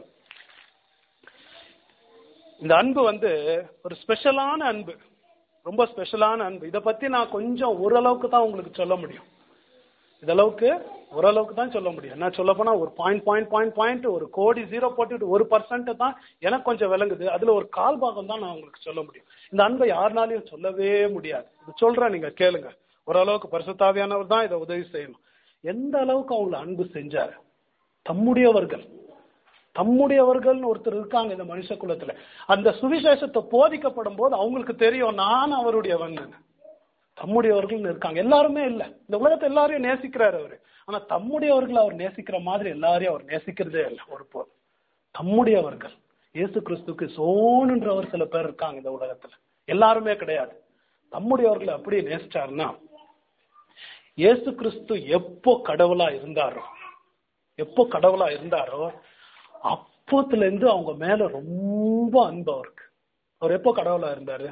இந்த அன்பு வந்து ஒரு ஸ்பெஷலான அன்பு, ரொம்ப ஸ்பெஷலான அன்பு. இதை பத்தி நான் கொஞ்சம் ஓரளவுக்கு தான் உங்களுக்கு சொல்ல முடியும். இதளவுக்கு ஓரளவுக்கு தான் சொல்ல முடியும். என்ன சொல்ல போனா ஒரு பாயிண்ட் பாயிண்ட் பாயிண்ட் பாயிண்ட் ஒரு கோடி ஜீரோ போட்டுட்டு ஒரு பர்சன்ட் தான் எனக்கு கொஞ்சம் விளங்குது. அதுல ஒரு கால் பாகம் தான் நான் உங்களுக்கு சொல்ல முடியும். இந்த அன்பை யாருனாலையும் சொல்லவே முடியாது. இது சொல்றேன், நீங்க கேளுங்க. ஓரளவுக்கு பரிசுத்தாவியானவர் தான் இதை உதவி செய்யணும். எந்த அளவுக்கு அவங்களை அன்பு செஞ்சாரு. தம்முடையவர்கள் தம்முடையவர்கள்னு ஒருத்தர் இருக்காங்க இந்த மனுஷ குலத்துல. அந்த சுவிசேஷத்தை போதிக்கப்படும் போது அவங்களுக்கு தெரியும் நான் அவருடையவன். தம்முடையவர்கள் இருக்காங்க. எல்லாருமே இல்ல, இந்த உலகத்தை எல்லாரையும் நேசிக்கிறாரு அவரு. ஆனா தம்முடையவர்கள் அவர் நேசிக்கிற மாதிரி எல்லாரையும் அவர் நேசிக்கிறதே இல்லை ஒரு போது. தம்முடையவர்கள் இயேசு கிறிஸ்துக்கு சோனுன்றவர் சில பேர் இருக்காங்க இந்த உலகத்துல, எல்லாருமே கிடையாது. தம்முடையவர்களை அப்படியே நேசிச்சாருன்னா, இயேசு கிறிஸ்து எப்போ கடவுளா இருந்தாரோ எப்போ கடவுளா இருந்தாரோ அப்போத்துல இருந்து அவங்க மேல ரொம்ப அன்பு அவருக்கு. அவர் எப்போ கடவுளா இருந்தாரு?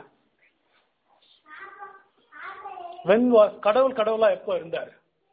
வென் வாஸ் கடவுள் கடவுளா எப்போ இருந்தாரு?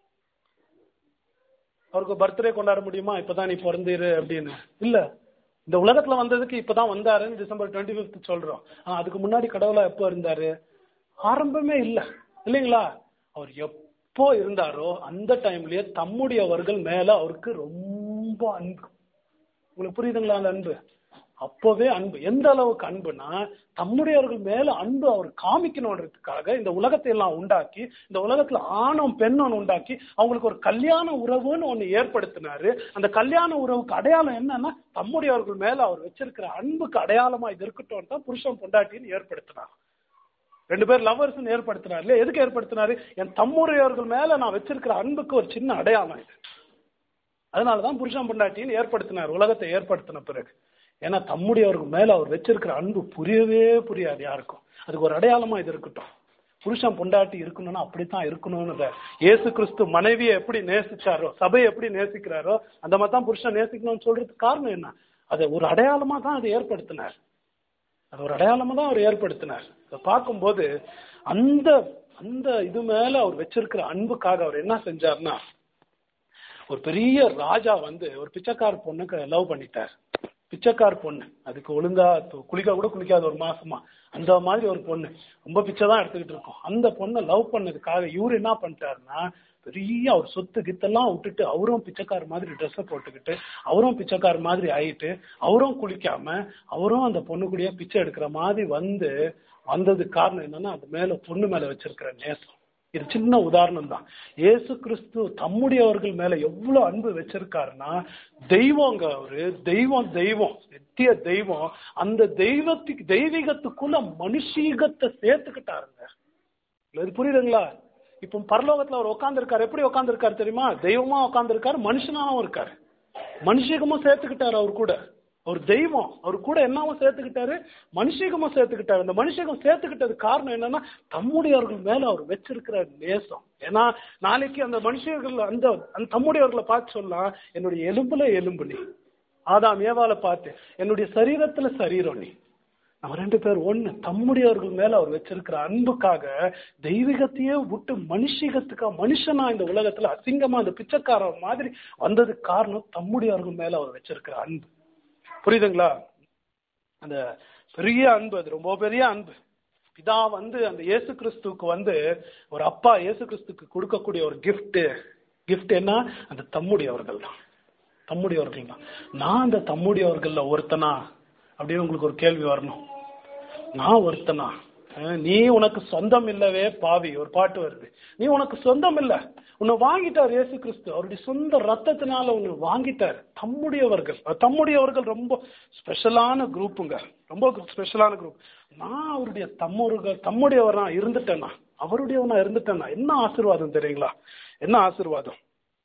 அவருக்கு பர்த்டே கொண்டாட முடியுமா இப்பதான் நீ பிறந்தீரு அப்படின்னு? இல்ல, இந்த உலகத்துல வந்ததுக்கு இப்பதான் வந்தாருன்னு டிசம்பர் டுவெண்ட்டி பிப்த் சொல்றோம். ஆனா அதுக்கு முன்னாடி கடவுளா எப்போ இருந்தாரு? ஆரம்பமே இல்லை இல்லைங்களா? அவர் எப்போ இருந்தாரோ அந்த டைம்லயே தம்முடையவர்கள் மேல அவருக்கு ரொம்ப அன்பு. உங்களுக்கு புரியுதுங்களா அந்த அன்பு? அப்பவே அன்பு. எந்த அளவுக்கு அன்புனா, தம்முடையவர்கள் மேல அன்பு அவர் காமிக்கணுன்றதுக்காக இந்த உலகத்தை எல்லாம் உண்டாக்கி, இந்த உலகத்துல ஆணும் பெண்ணும் உண்டாக்கி அவங்களுக்கு ஒரு கல்யாண உறவுன்னு ஒண்ணு ஏற்படுத்தினாரு. அந்த கல்யாண உறவுக்கு அடையாளம் என்னன்னா, தம்முடையவர்கள் மேல அவர் வச்சிருக்கிற அன்புக்கு அடையாளமா இது இருக்கட்டும் தான் புருஷன் பொண்டாட்டின்னு ஏற்படுத்தினார். ரெண்டு பேர் லவர்ஸ் ஏற்படுத்தினார் இல்லையா? எதுக்கு ஏற்படுத்தினாரு? என் தம்முடையவர்கள் மேல நான் வச்சிருக்கிற அன்புக்கு ஒரு சின்ன அடையாளம் இது. அதனாலதான் புருஷன் பொண்டாட்டின்னு ஏற்படுத்தினார் உலகத்தை ஏற்படுத்தின பிறகு. ஏன்னா தம்முடையவர்கள் மேல அவர் வச்சிருக்கிற அன்பு புரியவே புரியாது யாருக்கும். அதுக்கு ஒரு அடையாளமா இது இருக்கட்டும். புருஷன் பொண்டாட்டி இருக்கணும்னா அப்படித்தான் இருக்கணும்னு இயேசு கிறிஸ்து மனைவியை எப்படி நேசிச்சாரோ, சபையை எப்படி நேசிக்கிறாரோ அந்த மாதிரி தான் புருஷன் நேசிக்கணும்னு சொல்றதுக்கு காரணம் என்ன? அதை ஒரு அடையாளமா தான் அதை ஏற்படுத்தினார். அது ஒரு அடையாளமா தான் அவர் ஏற்படுத்தினார். அதை பார்க்கும்போது அந்த அந்த இது மேல அவர் வச்சிருக்கிற அன்புக்காக அவர் என்ன செஞ்சார்னா, ஒரு பெரிய ராஜா வந்து ஒரு பிச்சைக்கார பொண்ணுக்கு லவ் பண்ணிட்டார். பிச்சைக்கார பொண்ணு, அதுக்கு ஒழுங்கா குளிக்க கூட குளிக்காத ஒரு மாசமா, அந்த மாதிரி ஒரு பொண்ணு ரொம்ப பிச்சை தான் எடுத்துக்கிட்டு இருக்கோம். அந்த பொண்ணை லவ் பண்ணதுக்காக இவரு என்ன பண்ணிட்டாருன்னா, பெரிய அவர் சொத்து கித்தெல்லாம் விட்டுட்டு அவரும் பிச்சைக்கார மாதிரி ட்ரெஸ்ஸை போட்டுக்கிட்டு அவரும் பிச்சைக்கார மாதிரி ஆயிட்டு அவரும் குளிக்காம அவரும் அந்த பொண்ணு கூடயே பிச்சை எடுக்கிற மாதிரி வந்து வந்ததுக்கு காரணம் என்னன்னா, அது மேல பொண்ணு மேல வச்சிருக்கிற நேசம். இது சின்ன உதாரணம் தான். இயேசு கிறிஸ்து தம்முடையவர்கள் மேல எவ்வளவு அன்பு வச்சிருக்காருன்னா, தெய்வங்க அவரு, தெய்வம் தெய்வம் நித்திய தெய்வம். அந்த தெய்வத்துக்கு தெய்வீகத்துக்குள்ள மனுஷீகத்தை சேர்த்துக்கிட்டாருங்க. இது புரியுதுங்களா? இப்போ பரலோகத்துல அவர் உட்கார்ந்து இருக்காரு. எப்படி உட்கார்ந்து இருக்காரு தெரியுமா? தெய்வமா உட்கார்ந்து இருக்காரு, மனுஷனாவும் இருக்காரு. மனுஷீகமும் சேர்த்துக்கிட்டாரு அவர் கூட. அவர் தெய்வம், அவர் கூட என்னவும் சேர்த்துக்கிட்டாரு, மனுஷீகமும் சேர்த்துக்கிட்டாரு. அந்த மனுஷீகம் சேர்த்துக்கிட்டது காரணம் என்னன்னா, தம்முடையவர்கள் மேல அவர் வச்சிருக்கிற நேசம். ஏன்னா நாளைக்கு அந்த மனுஷர்கள் அந்த அந்த தம்முடையவர்களை பார்த்து சொல்லலாம், என்னுடைய எலும்புல எலும்பு நீ. ஆதாம் ஏவாளை பார்த்து என்னுடைய சரீரத்துல சரீரம் நீ. நம்ம ரெண்டு பேர் ஒண்ணு. தம்முடையவர்கள் மேல அவர் வச்சிருக்கிற அன்புக்காக தெய்வீகத்தையே விட்டு மனுஷீகத்துக்காக மனுஷனா இந்த உலகத்துல அசிங்கமா அந்த பிச்சைக்கார மாதிரி வந்ததுக்கு காரணம் தம்முடையவர்கள் மேல அவர் வச்சிருக்கிற அன்பு. புரியுதுங்களா? அந்த பெரிய அன்பு, அது ரொம்ப பெரிய அன்பு. பிதா வந்து அந்த இயேசு கிறிஸ்துக்கு வந்து ஒரு அப்பா இயேசு கிறிஸ்துக்கு கொடுக்கக்கூடிய ஒரு கிஃப்ட் கிஃப்ட் என்ன? அந்த தம்முடையவர்கள் தான். தம்முடையவர்கள் தான். நான் அந்த தம்முடையவர்கள்ல ஒருத்தனா அப்படின்னு உங்களுக்கு ஒரு கேள்வி வரணும். நான் ஒருத்தனா? நீ உனக்கு சொந்தம் இல்லவே பாவி, ஒரு பாட்டு வருது. நீ உனக்கு சொந்தம் இல்ல, உன்னை வாங்கிட்டார் இயேசு கிறிஸ்து. அவருடைய சொந்த ரத்தத்தினால உன்னை வாங்கிட்டார். தம்முடையவர்கள் தம்முடையவர்கள் ரொம்ப ஸ்பெஷலான குரூப்புங்க, ரொம்ப ஸ்பெஷலான குரூப். நான் அவருடைய தம்முடைய தம்முடையவர் நான் இருந்துட்டேன்னா, அவருடையவனா இருந்துட்டேன்னா என்ன ஆசீர்வாதம் தெரியுங்களா? என்ன ஆசீர்வாதம்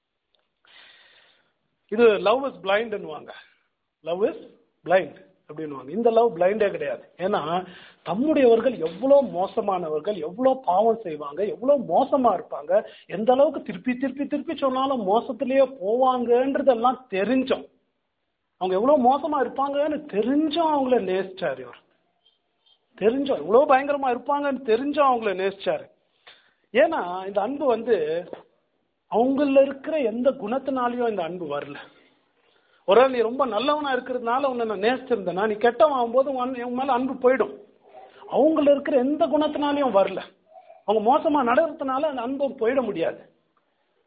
இது? லவ் இஸ் பிளைண்ட்னுவாங்க. லவ் இஸ் பிளைண்ட் அப்படின்னு. இந்த லவ் பிளைண்டே கிடையாது. ஏன்னா தம்முடையவர்கள் எவ்வளவு மோசமானவர்கள், எவ்வளவு பாவம் செய்வாங்க, எவ்வளவு மோசமா இருப்பாங்க, எந்த அளவுக்கு திருப்பி திருப்பி திருப்பி சொன்னாலும் மோசத்திலேயே போவாங்கன்றதெல்லாம் தெரிஞ்சோம். அவங்க எவ்வளவு மோசமா இருப்பாங்கன்னு தெரிஞ்சோம் அவங்கள நேசிச்சாரு. இவர் தெரிஞ்சோம் இவ்வளவு பயங்கரமா இருப்பாங்கன்னு தெரிஞ்சோம் அவங்கள நேசிச்சாரு. ஏன்னா இந்த அன்பு வந்து அவங்கள இருக்கிற எந்த குணத்தினாலையும் இந்த அன்பு வரல. ஒரு நீ ரொம்ப நல்லவனா இருக்கிறதுனால உன்னை நான் நேசிச்சிருந்தேன்னா, நீ கெட்டவன் ஆகும்போது உன் மேல அன்பு போயிடும். அவங்கள இருக்கிற எந்த குணத்தினாலையும் வரல. அவங்க மோசமா நடக்கிறதுனால அந்த அன்பு போயிட முடியாது.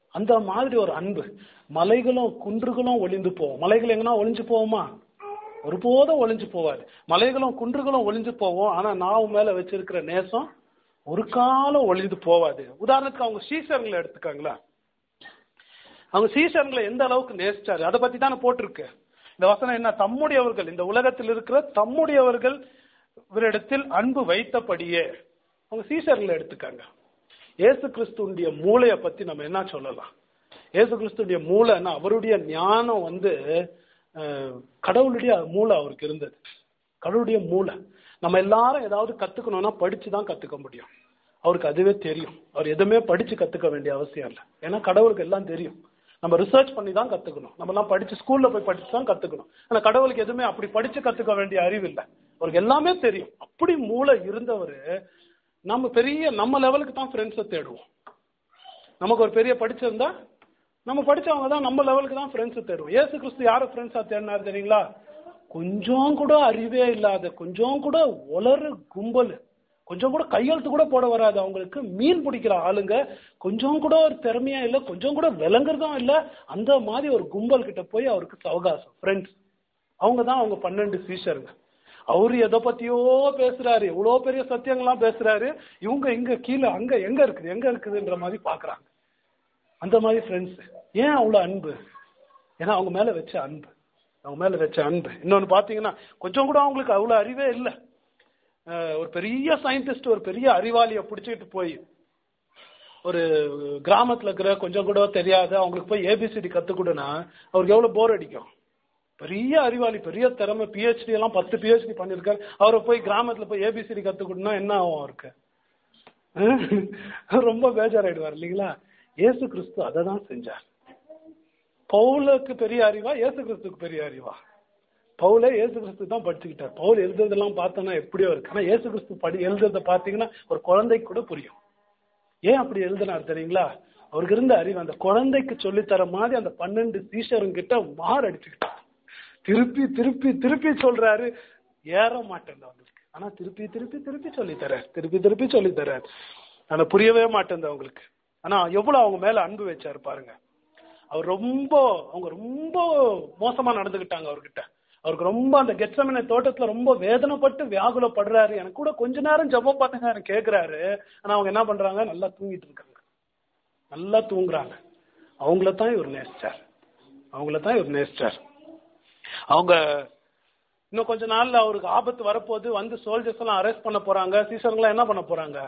அந்த மாதிரி ஒரு அன்பு. மலைகளும் குன்றுகளும் ஒளிந்து போவோம். மலைகள் எங்கன்னா ஒளிஞ்சு போவோமா? ஒருபோதும் ஒளிஞ்சு போவாது. மலைகளும் குன்றுகளும் ஒளிஞ்சு போவோம். ஆனா நான் மேல வச்சிருக்கிற நேசம் ஒரு காலம் ஒளிந்து போவாது. உதாரணத்துக்கு அவங்க சீசர்களை எடுத்துக்காங்களா? அவங்க சீசர்களை எந்த அளவுக்கு நேசிச்சாரு அதை பத்தி தானே போட்டிருக்கு இந்த வசனம். என்ன? தம்முடையவர்கள், இந்த உலகத்தில் இருக்கிற தம்முடையவர்கள் இவரிடத்தில் அன்பு வைத்தபடியே. அவங்க சீசர்களை எடுத்துக்காங்க. இயேசு கிறிஸ்துடைய மூளையை பத்தி நம்ம என்ன சொல்லலாம்? இயேசு கிறிஸ்துடைய மூளைன்னா அவருடைய ஞானம் வந்து கடவுளுடைய மூளை அவருக்கு இருந்தது. கடவுளுடைய மூளை. நம்ம எல்லாரும் ஏதாவது கத்துக்கணும்னா படிச்சுதான் கத்துக்க முடியும். அவருக்கு அதுவே தெரியும். அவர் எதுவுமே படிச்சு கத்துக்க வேண்டிய அவசியம் இல்லை. ஏன்னா கடவுளுக்கு எல்லாம் தெரியும். நம்ம ரிசர்ச் பண்ணி தான் கத்துக்கணும். நம்ம எல்லாம் படிச்சு ஸ்கூல்ல போய் படிச்சு தான் கத்துக்கணும். ஆனா கடவுளுக்கு எதுவுமே அப்படி படிச்சு கத்துக்க வேண்டிய அறிவு இல்லை. அவருக்கு எல்லாமே தெரியும். அப்படி மூளை இருந்தவர் நம்ம பெரிய நம்ம லெவலுக்கு தான் ஃப்ரெண்ட்ஸை தேடுவோம். நமக்கு ஒரு பெரிய படிச்சிருந்தா நம்ம படிச்சவங்க தான் நம்ம லெவலுக்கு தான் ஃப்ரெண்ட்ஸை தேடுவோம். இயேசு கிறிஸ்து யாரை ஃப்ரெண்ட்ஸா தேடினார் தெரியுங்களா? கொஞ்சம் கூட அறிவே இல்லாத, கொஞ்சம் கூட உலறு கும்பல், கொஞ்சம் கூட கையெழுத்து கூட போட வராது அவங்களுக்கு, மீன் பிடிக்கிற ஆளுங்க, கொஞ்சம் கூட ஒரு திறமையா இல்லை, கொஞ்சம் கூட விளங்குறதும் இல்லை, அந்த மாதிரி ஒரு கும்பல் கிட்ட போய் அவருக்கு சவகாசம், ஃப்ரெண்ட்ஸ். அவங்க தான் அவங்க பன்னெண்டு சீஷருங்க. அவரு எதை பத்தியோ பேசுறாரு, எவ்வளோ பெரிய சத்தியங்கள்லாம் பேசுறாரு. இவங்க இங்க கீழே அங்க எங்க இருக்குது எங்க இருக்குதுன்ற மாதிரி பாக்குறாங்க. அந்த மாதிரி ஃப்ரெண்ட்ஸ். ஏன் அவ்வளோ அன்பு? ஏன்னா அவங்க மேல வச்ச அன்பு. அவங்க மேல வச்ச அன்பு. இன்னொன்னு பாத்தீங்கன்னா கொஞ்சம் கூட அவங்களுக்கு அவ்வளவு அறிவே இல்லை. ஒரு பெரிய சயின்டிஸ்ட், ஒரு பெரிய அறிவாளியை பிடிச்சிட்டு போய் ஒரு கிராமத்துல இருக்கிற கொஞ்சம் கூட தெரியாது அவங்களுக்கு போய் ஏபிசிடி கத்துக்கூடனா அவருக்கு எவ்வளவு போர் அடிக்கும். பெரிய அறிவாளி, பெரிய திறமை, பிஹெச்டி எல்லாம் பத்து பிஹெச்டி பண்ணிருக்காரு. அவரை போய் கிராமத்துல போய் ஏபிசிடி கத்துக்கூடனா என்ன ஆகும் அவருக்கு? ரொம்ப பேஜாராயிடுவார் இல்லைங்களா? இயேசு கிறிஸ்து அதை தான் செஞ்சார். பவுலுக்கு பெரிய அறிவா, இயேசு கிறிஸ்துக்கு பெரிய அறிவா? பவுலே இயேசு கிறிஸ்து தான் படிச்சுக்கிட்டார். பவுல் எழுதுறதெல்லாம் பார்த்தோன்னா எப்படியோ இருக்கு. ஆனா இயேசு கிறிஸ்து படி எழுதுறத பாத்தீங்கன்னா ஒரு குழந்தைக்கு கூட புரியும். ஏன் அப்படி எழுதினார் தெரியுங்களா? அவருக்கு இருந்த அறிவு அந்த குழந்தைக்கு சொல்லித்தர மாதிரி அந்த பன்னெண்டு சீஷருங்கிட்ட மார் அடிச்சுக்கிட்டார். திருப்பி திருப்பி திருப்பி சொல்றாரு, ஏற மாட்டேன் அவங்களுக்கு. ஆனா திருப்பி திருப்பி திருப்பி சொல்லித்தரார், திருப்பி திருப்பி சொல்லித்தரார். ஆனா புரியவே மாட்டேன் அவங்களுக்கு. ஆனா எவ்வளவு அவங்க மேல அன்பு வச்சாரு பாருங்க. அவர் ரொம்ப அவங்க ரொம்ப மோசமா நடந்துகிட்டாங்க அவர்கிட்ட. அவருக்கு ரொம்ப அந்த கெத்செமனே தோட்டத்துல ரொம்ப வேதனைப்பட்டு வியாகுலப்படுறாரு. எனக்கு கூட கொஞ்ச நேரம் ஜெபம் பண்ணுங்க கேட்கிறாரு. ஆனா அவங்க என்ன பண்றாங்க? நல்லா தூங்கிட்டு இருக்காங்க, நல்லா தூங்குறாங்க. அவங்கள தான் இவர் நேசிச்சார், அவங்கள தான் இவர் நேசிச்சார். அவங்க இன்னும் கொஞ்ச நாள்ல அவருக்கு ஆபத்து வரப்போது, வந்து சோல்ஜர்ஸ் எல்லாம் அரெஸ்ட் பண்ண போறாங்க. சீசர்கள்லாம் என்ன பண்ண போறாங்க?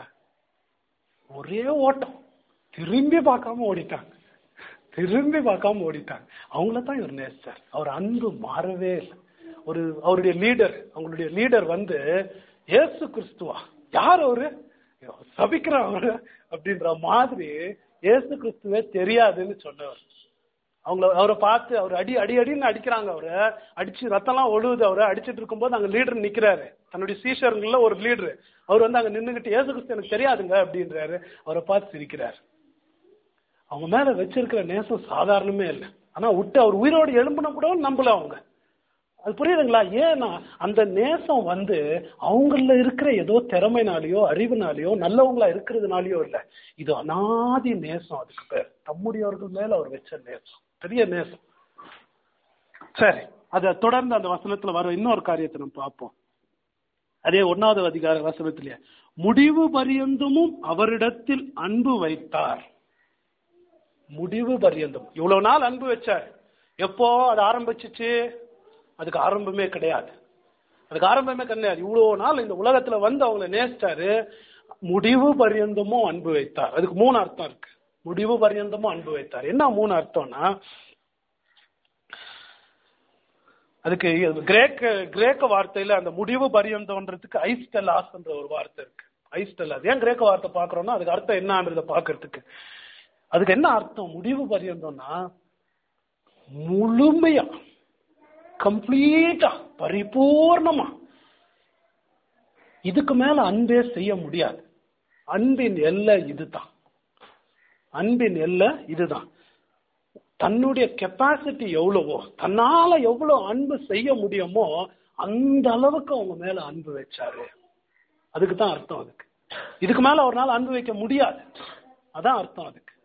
ஒரே ஓட்டம், திரும்பி பார்க்காம ஓடிட்டாங்க, திரும்பி பார்க்காம ஓடிட்டாங்க. அவங்கள தான் இவர் நேசிச்சார். அவர் அன்பு மாறவே இல்லை. ஒரு அவருடைய லீடர், அவங்களுடைய லீடர் வந்து இயேசு கிறிஸ்துவா, யார் அவரு, சபிக்கிற அவரு அப்படின்ற மாதிரி இயேசு கிறிஸ்துவே தெரியாதுன்னு சொன்னவர். அவங்கள அவரை பார்த்து அவர் அடி அடி அடின்னு அடிக்கிறாங்க. அவரை அடிச்சு ரத்தம்லாம் ஒழுகுது. அவரை அடிச்சுட்டு இருக்கும்போது அங்க லீடர் நிக்கிறாரு, தன்னுடைய சீஷர்கள்ல ஒரு லீடர். அவர் வந்து அங்க நின்றுகிட்டு இயேசு கிறிஸ்து எனக்கு தெரியாதுங்க அப்படின்றாரு. அவரை பார்த்து சிரிக்கிறார். அவங்க மேல வச்சிருக்கிற நேசம் சாதாரணமே இல்லை. ஆனா விட்டு அவர் உயிரோடு எழும்புன கூட நம்பல அவங்க. அது புரியுதுங்களா? ஏன்னா அந்த நேசம் வந்து அவங்கள இருக்கிற ஏதோ திறமைனாலேயோ அறிவுனாலேயோ நல்லவங்களா இருக்கிறதுனாலயோ இல்லை. இது அநாதி நேசம். அதுக்கு பேர் தம்முடையவர்கள் மேல அவர் வச்ச நேசம், பெரிய நேசம். சரி, அதை தொடர்ந்து அந்த வசனத்துல வர இன்னொரு காரியத்தை நம்ம பார்ப்போம். அதே ஒன்னாவது அதிகார வசனத்திலேயே முடிவு பரியந்தமும் அவரிடத்தில் அன்பு வைத்தார். முடிவு பரியந்தம். இவ்வளவு நாள் அன்பு வச்சார். எப்போ அது ஆரம்பிச்சிச்சு? அதுக்கு ஆரம்பமே கிடையாது. அதுக்கு ஆரம்பமே கிடையாது. இவ்வளவு நாள் இந்த உலகத்துல வந்து அவங்களை நேசிச்சாரு. முடிவு பரியந்தமும் அன்பு வைத்தார். அதுக்கு மூணு அர்த்தம் இருக்கு. முடிவு பரியந்தமும் அன்பு வைத்தார். என்ன மூணு அர்த்தம்னா, அதுக்கு கிரேக்க கிரேக்க வார்த்தையில அந்த முடிவு பரியந்தம்ன்றதுக்கு ஐஸ்டெல்லாஸ் என்ற ஒரு வார்த்தை இருக்கு. ஐஸ்டெல்லாஸ். ஏன் கிரேக்க வார்த்தை பாக்குறோம்னா அதுக்கு அர்த்தம் என்னன்றதை பாக்குறதுக்கு. அதுக்கு என்ன அர்த்தம்? முடிவு பரியந்தம்னா முழுமையா, கம்ப்ளீட்டா, பரிபூர்ணமா. இதுக்கு மேல அன்பே செய்ய முடியாது. அன்பின் எல்லை இதுதான். அன்பின் எல்லை இதுதான். தன்னுடைய கெப்பாசிட்டி எவ்வளவோ, தன்னால எவ்வளவு அன்பு செய்ய முடியுமோ அந்த அளவுக்கு அவங்க மேல அன்பு வச்சாரு. அதுக்கு தான் அர்த்தம். அதுக்கு இதுக்கு மேல ஒரு நாள் அன்பு வைக்க முடியாது. அதான் அர்த்தம் அதுக்கு.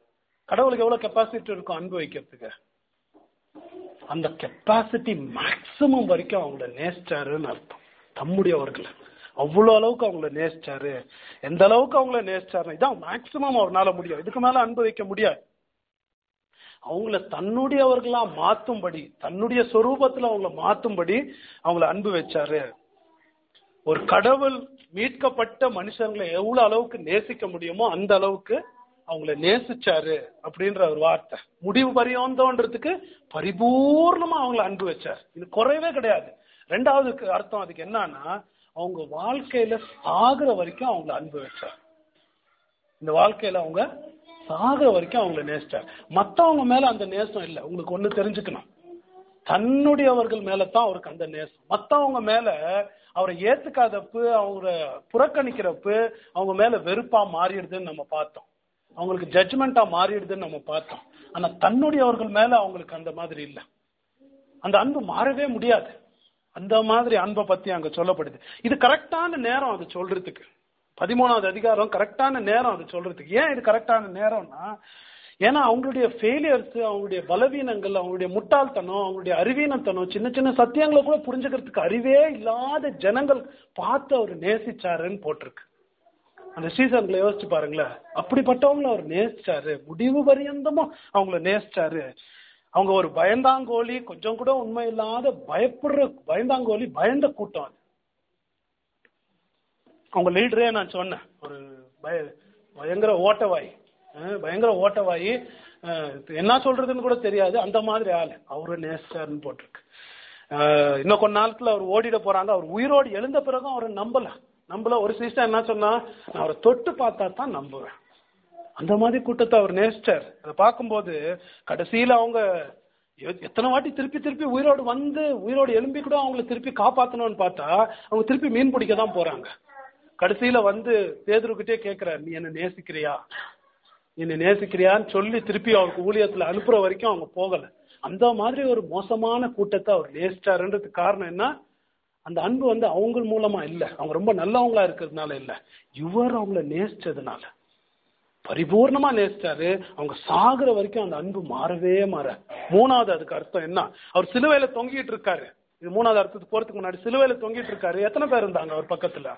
கடவுளுக்கு எவ்வளவு கெப்பாசிட்டி இருக்கும் அன்பு வைக்கிறதுக்கு? அந்த கெப்பாசிட்டி மேக்சிமம் வரைக்கும் அவங்கள நேசிச்சாருன்னு அர்த்தம். தம்முடையவர்கள் அவ்வளவு அளவுக்கு அவங்கள நேசிச்சாரு. எந்த அளவுக்கு அவங்கள நேசிச்சாரு இதான் மேக்சிமம் அவர்னால முடியும். இதுக்கு மேல அன்பு வைக்க முடியாது. அவங்கள தன்னுடையவர்களா மாத்தும்படி, தன்னுடைய சொரூபத்துல அவங்கள மாத்தும்படி அவங்கள அன்பு வச்சாரு. ஒரு கடவுள் மீட்கப்பட்ட மனுஷங்களை எவ்வளவு அளவுக்கு நேசிக்க முடியுமோ அந்த அளவுக்கு அவங்கள நேசிச்சாரு அப்படின்ற ஒரு வார்த்தை. முடிவு பரியந்தோன்றதுக்கு பரிபூர்ணமா அவங்கள அன்பு வச்சார். இது குறைவே கிடையாது. ரெண்டாவது அர்த்தம் அதுக்கு என்னன்னா, அவங்க வாழ்க்கையில சாகுற வரைக்கும் அவங்கள அன்பு வச்சார். இந்த வாழ்க்கையில அவங்க சாகுற வரைக்கும் அவங்கள நேசிச்சார். மற்றவங்க மேல அந்த நேசம் இல்லை. உங்களுக்கு ஒண்ணு தெரிஞ்சுக்கணும், தன்னுடையவர்கள் மேலதான் அவருக்கு அந்த நேசம். மற்றவங்க மேல அவரை ஏத்துக்காதப்பு, அவரை புறக்கணிக்கிறப்பு அவங்க மேல வெறுப்பா மாறிடுதுன்னு நம்ம பார்த்தோம். அவங்களுக்கு ஜட்ஜ்மெண்டா மாறிடுதுன்னு நம்ம பார்த்தோம். ஆனா தன்னுடையவர்கள் மேல அவங்களுக்கு அந்த மாதிரி இல்லை. அந்த அன்பு மாறவே முடியாது. அந்த மாதிரி அன்பை பத்தி அங்க சொல்லப்படுது. இது கரெக்டான நேரம் அது சொல்றதுக்கு. பதிமூணாவது அதிகாரம் கரெக்டான நேரம் அது சொல்றதுக்கு. ஏன் இது கரெக்டான நேரம்னா, ஏன்னா அவங்களுடைய ஃபெயிலியர்ஸ், அவங்களுடைய பலவீனங்கள், அவங்களுடைய முட்டாள்தனம், அவங்களுடைய அறிவீனத்தனம், சின்ன சின்ன சத்தியங்களை கூட புரிஞ்சுக்கிறதுக்கு அறிவே இல்லாத ஜனங்கள் பார்த்து அவர் நேசிச்சாருன்னு போட்டிருக்கு. அந்த சீசன்களை யோசிச்சு பாருங்களேன். அப்படிப்பட்டவங்களை அவர் நேசிச்சாரு, முடிவு பரியந்தமும் அவங்கள நேசிச்சாரு. அவங்க ஒரு பயந்தாங்கோலி, கொஞ்சம் கூட உண்மை இல்லாத பயப்படுற பயந்தாங்கோலி, பயந்த கூட்டம். அது அவங்க லீடரே நான் சொன்னேன், ஒரு பய பயங்கர ஓட்டவாய், பயங்கர ஓட்டவாயி, என்ன சொல்றதுன்னு கூட தெரியாது அந்த மாதிரி ஆளு. அவரு நேசிச்சாருன்னு போட்டிருக்கு. இன்னும் கொஞ்ச நாளத்துல அவர் ஓடிட போறாங்க. அவர் உயிரோடு எழுந்த பிறகும் அவரை நம்பல நம்பல ஒரு சிஸ்டர் என்ன சொன்னா, நான் அவரை தொட்டு பார்த்தா தான் நம்புவேன். அந்த மாதிரி கூட்டத்தை அவர் நேசிச்சார். அதை பார்க்கும்போது கடைசியில அவங்க எத்தனை வாட்டி திருப்பி திருப்பி உயிரோடு வந்து உயிரோடு எழும்பி கூட அவங்களை திருப்பி காப்பாற்றணும்னு பார்த்தா அவங்க திருப்பி மீன் பிடிக்க தான் போறாங்க. கடைசியில வந்து பேதுருக்கிட்டே கேட்கிறார், நீ என்ன நேசிக்கிறியா, என்ன நேசிக்கிறியான்னு சொல்லி திருப்பி அவருக்கு ஊழியத்துல அனுப்புற வரைக்கும் அவங்க போகல. அந்த மாதிரி ஒரு மோசமான கூட்டத்தை அவர் நேசிச்சாருன்றதுக்கு காரணம் என்ன? அந்த அன்பு வந்து அவங்க மூலமா இல்ல, அவங்க ரொம்ப நல்லவங்களா இருக்கிறதுனால இல்ல, இவர் அவங்கள நேசிச்சதுனால பரிபூர்ணமா நேசிச்சாரு. அவங்க சாகுற வரைக்கும் அந்த அன்பு மாறவே மாற. மூணாவது அதுக்கு அர்த்தம் என்ன? அவர் சிலுவையில தொங்கிட்டு இருக்காரு. இது மூணாவது அர்த்தத்துக்கு போறதுக்கு முன்னாடி சிலுவையில தொங்கிட்டு இருக்காரு. எத்தனை பேர் இருந்தாங்க அவர் பக்கத்துல?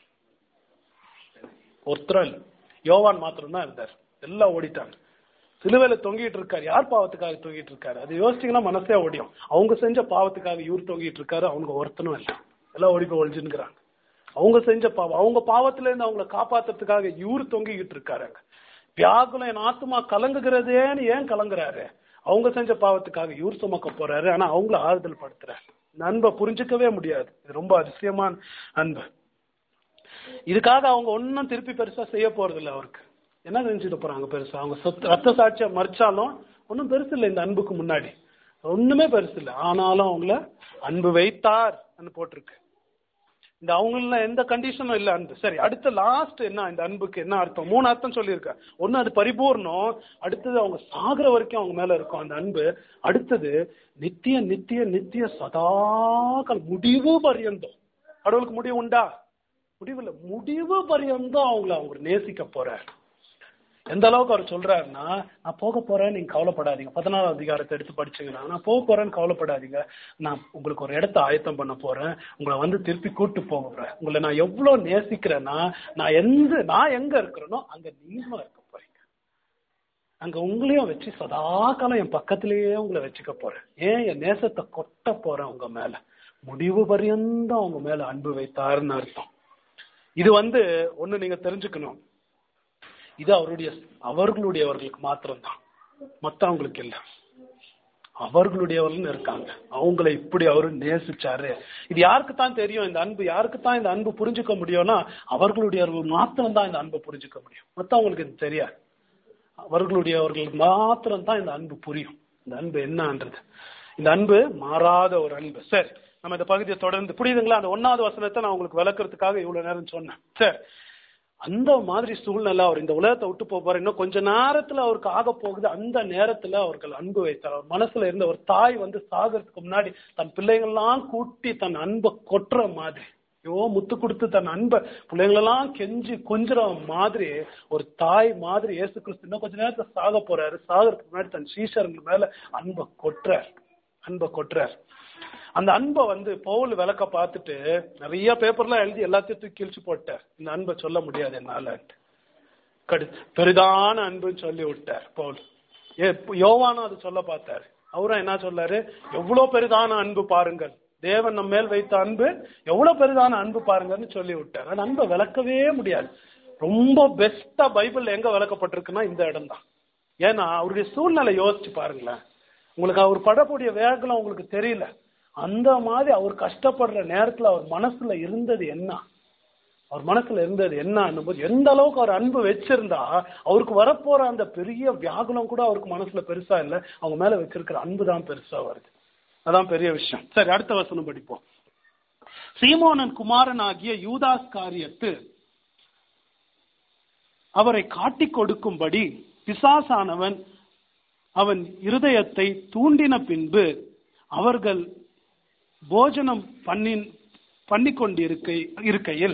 ஒருத்தர், யோவான் மாத்திரம் தான் இருந்தார். எல்லாம் ஓடிட்டாங்க. சிலுவையில தொங்கிட்டு இருக்காரு. யார் பாவத்துக்காக தொங்கிட்டு இருக்காரு? அது யோசிச்சீங்கன்னா மனசே ஓடியும். அவங்க செஞ்ச பாவத்துக்காக இவர் தொங்கிட்டு இருக்காரு. அவங்க ஒருத்தனும் இல்லை, எல்லாம் ஓடி போய் ஒழிஞ்சுக்கிறாங்க. அவங்க செஞ்ச பாவம், அவங்க பாவத்துல இருந்து அவங்களை காப்பாத்துறதுக்காக இவரு தொங்கிக்கிட்டு இருக்காருங்க. வியாகுலம் என் ஆத்மா கலங்குகிறதேன்னு ஏன் கலங்குறாரு? அவங்க செஞ்ச பாவத்துக்காக இவர் சுமக்க போறாரு. ஆனா அவங்கள ஆறுதல் படுத்துறாரு. அன்பை புரிஞ்சுக்கவே முடியாது. இது ரொம்ப அதிசயமான அன்பு. இதுக்காக அவங்க ஒன்னும் திருப்பி பெருசா செய்ய போறது இல்லை. அவருக்கு என்ன செஞ்சுட்டு போறாங்க பெருசா? அவங்க சொத்து ரத்த சாட்சியா மறிச்சாலும் ஒன்னும் பெருசு இல்லை. இந்த அன்புக்கு முன்னாடி ஒண்ணுமே பெருசு இல்லை. ஆனாலும் அவங்கள அன்பு வைத்தார் போட்டிருக்கு. இந்த அவங்கள எந்த கண்டிஷனும் இல்ல அன்பு. சரி, அடுத்த லாஸ்ட் என்ன? இந்த அன்புக்கு என்ன அர்த்தம்? மூணு அர்த்தம் சொல்லியிருக்க. ஒன்னு அது பரிபூர்ணம், அடுத்தது அவங்க சாகுற வரைக்கும் அவங்க மேல இருக்கும் அந்த அன்பு, அடுத்தது நித்திய நித்திய நித்திய சதாகால் முடிவு பரியந்தம். கடவுளுக்கு முடிவு உண்டா? முடிவு இல்லை. முடிவு பரியந்தம் அவங்கள அவங்க நேசிக்க போறார். எந்த அளவுக்கு அவர் சொல்றாருன்னா, நான் போக போறேன், நீங்க கவலைப்படாதீங்க. பதினாறாம் அதிகாரத்தை எடுத்து படிச்சீங்கன்னா, நான் போக போறேன்னு கவலைப்படாதீங்க, நான் உங்களுக்கு ஒரு இடத்த ஆயத்தம் பண்ண போறேன், உங்களை வந்து திருப்பி கூட்டு போக போறேன். உங்களை நான் எவ்வளவு நேசிக்கிறேன்னா, நான் எந்த நான் எங்க இருக்கிறேனோ அங்க நீங்களும் இருக்க போறீங்க. அங்க உங்களையும் வச்சு சதா காலம் என் பக்கத்திலேயே உங்களை வச்சுக்க போறேன். ஏன் என் நேசத்தை கொட்ட போறேன் உங்க மேல. முடிவு பரியந்தம் அவங்க மேல அன்பு வைத்தாருன்னு அர்த்தம். இது வந்து ஒண்ணு நீங்க தெரிஞ்சுக்கணும், இது அவருடைய அவர்களுடையவர்களுக்கு மாத்திரம்தான், மற்றவங்களுக்கு இல்லை. அவர்களுடையவர்கள் இருக்காங்க, அவங்களை இப்படி அவரு நேசிச்சாரு. இது யாருக்கு தான் தெரியும்? இந்த அன்பு யாருக்கு தான் இந்த அன்பு புரிஞ்சுக்க முடியும்னா, அவர்களுடையவர்கள் மாத்திரம்தான் இந்த அன்பை புரிஞ்சுக்க முடியும். மற்றவங்களுக்கு இது தெரியாது. அவர்களுடையவர்களுக்கு மாத்திரம்தான் இந்த அன்பு புரியும். இந்த அன்பு என்னன்றது, இந்த அன்பு மாறாத ஒரு அன்பு. சரி, நம்ம இந்த பகுதியை தொடர்ந்து புரியுதுங்களா? அந்த ஒன்னாவது வசனத்தை நான் உங்களுக்கு விளக்குறதுக்காக இவ்வளவு நேரம் சொன்னேன். சரி, அந்த மாதிரி சூழ்நிலை, அவர் இந்த உலகத்தை விட்டு போவார், இன்னும் கொஞ்ச நேரத்துல அவருக்கு ஆக போகுது. அந்த நேரத்துல அவர்கள் அன்பு வைத்தார். அவர் மனசுல இருந்த ஒரு தாய் வந்து சாகிறதுக்கு முன்னாடி தன் பிள்ளைகள்லாம் கூட்டி தன் அன்பை கொட்டுற மாதிரி யோ முத்து கொடுத்து தன் அன்பை பிள்ளைங்களெல்லாம் கெஞ்சி கொஞ்சிற மாதிரி ஒரு தாய் மாதிரி இயேசு கிறிஸ்து இன்னும் கொஞ்ச நேரத்தை சாக போறாரு. சாகிறதுக்கு முன்னாடி தன் சீஷர்கள் மேல அன்பை கொட்டுறார், அன்பை கொட்டுறார். அந்த அன்பை வந்து பவுல் விளக்க பார்த்துட்டு நிறைய பேப்பர்லாம் எழுதி எல்லாத்தையும் தூக்கி கிழிச்சு போட்டார். இந்த அன்பை சொல்ல முடியாது என்னால, கடு பெரிதான அன்புன்னு சொல்லி விட்டார் பவுல். ஏ யோவானும் அது சொல்ல பார்த்தாரு. அவரும் என்ன சொல்லாரு, எவ்வளவு பெரிதான அன்பு பாருங்கள், தேவன் நம்ம மேல் வைத்த அன்பு எவ்வளவு பெரிதான அன்பு பாருங்கன்னு சொல்லி விட்டார். அந்த அன்பை விளக்கவே முடியாது. ரொம்ப பெஸ்டா பைபிள் எங்க விளக்கப்பட்டிருக்குன்னா இந்த இடம் தான். ஏன்னா அவருடைய சூழ்நிலை யோசிச்சு பாருங்களேன். உங்களுக்கு அவர் படக்கூடிய வேகம் உங்களுக்கு தெரியல. அந்த மாதிரி அவர் கஷ்டப்படுற நேரத்துல அவர் மனசுல இருந்தது என்ன, அவர் மனசுல இருந்தது என்ன போது எந்த அளவுக்கு அவர் அன்பு வச்சிருந்தா அவருக்கு வரப்போற அந்த பெரிய வியாகுலம் கூட அவருக்கு மனசுல பெருசா இல்லை, அவங்க மேல வச்சிருக்கிற அன்பு தான் பெருசா வருது. அதான் பெரிய விஷயம். சரி, அடுத்த வசனம் படிப்போம். சீமோனின் குமாரன் ஆகிய யூதாஸ் காரியத்து அவரை காட்டி கொடுக்கும்படி பிசாசானவன் அவன் இருதயத்தை தூண்டின பின்பு அவர்கள் போஜனம் பண்ணி பண்ணி கொண்டிருக்க இருக்கையில்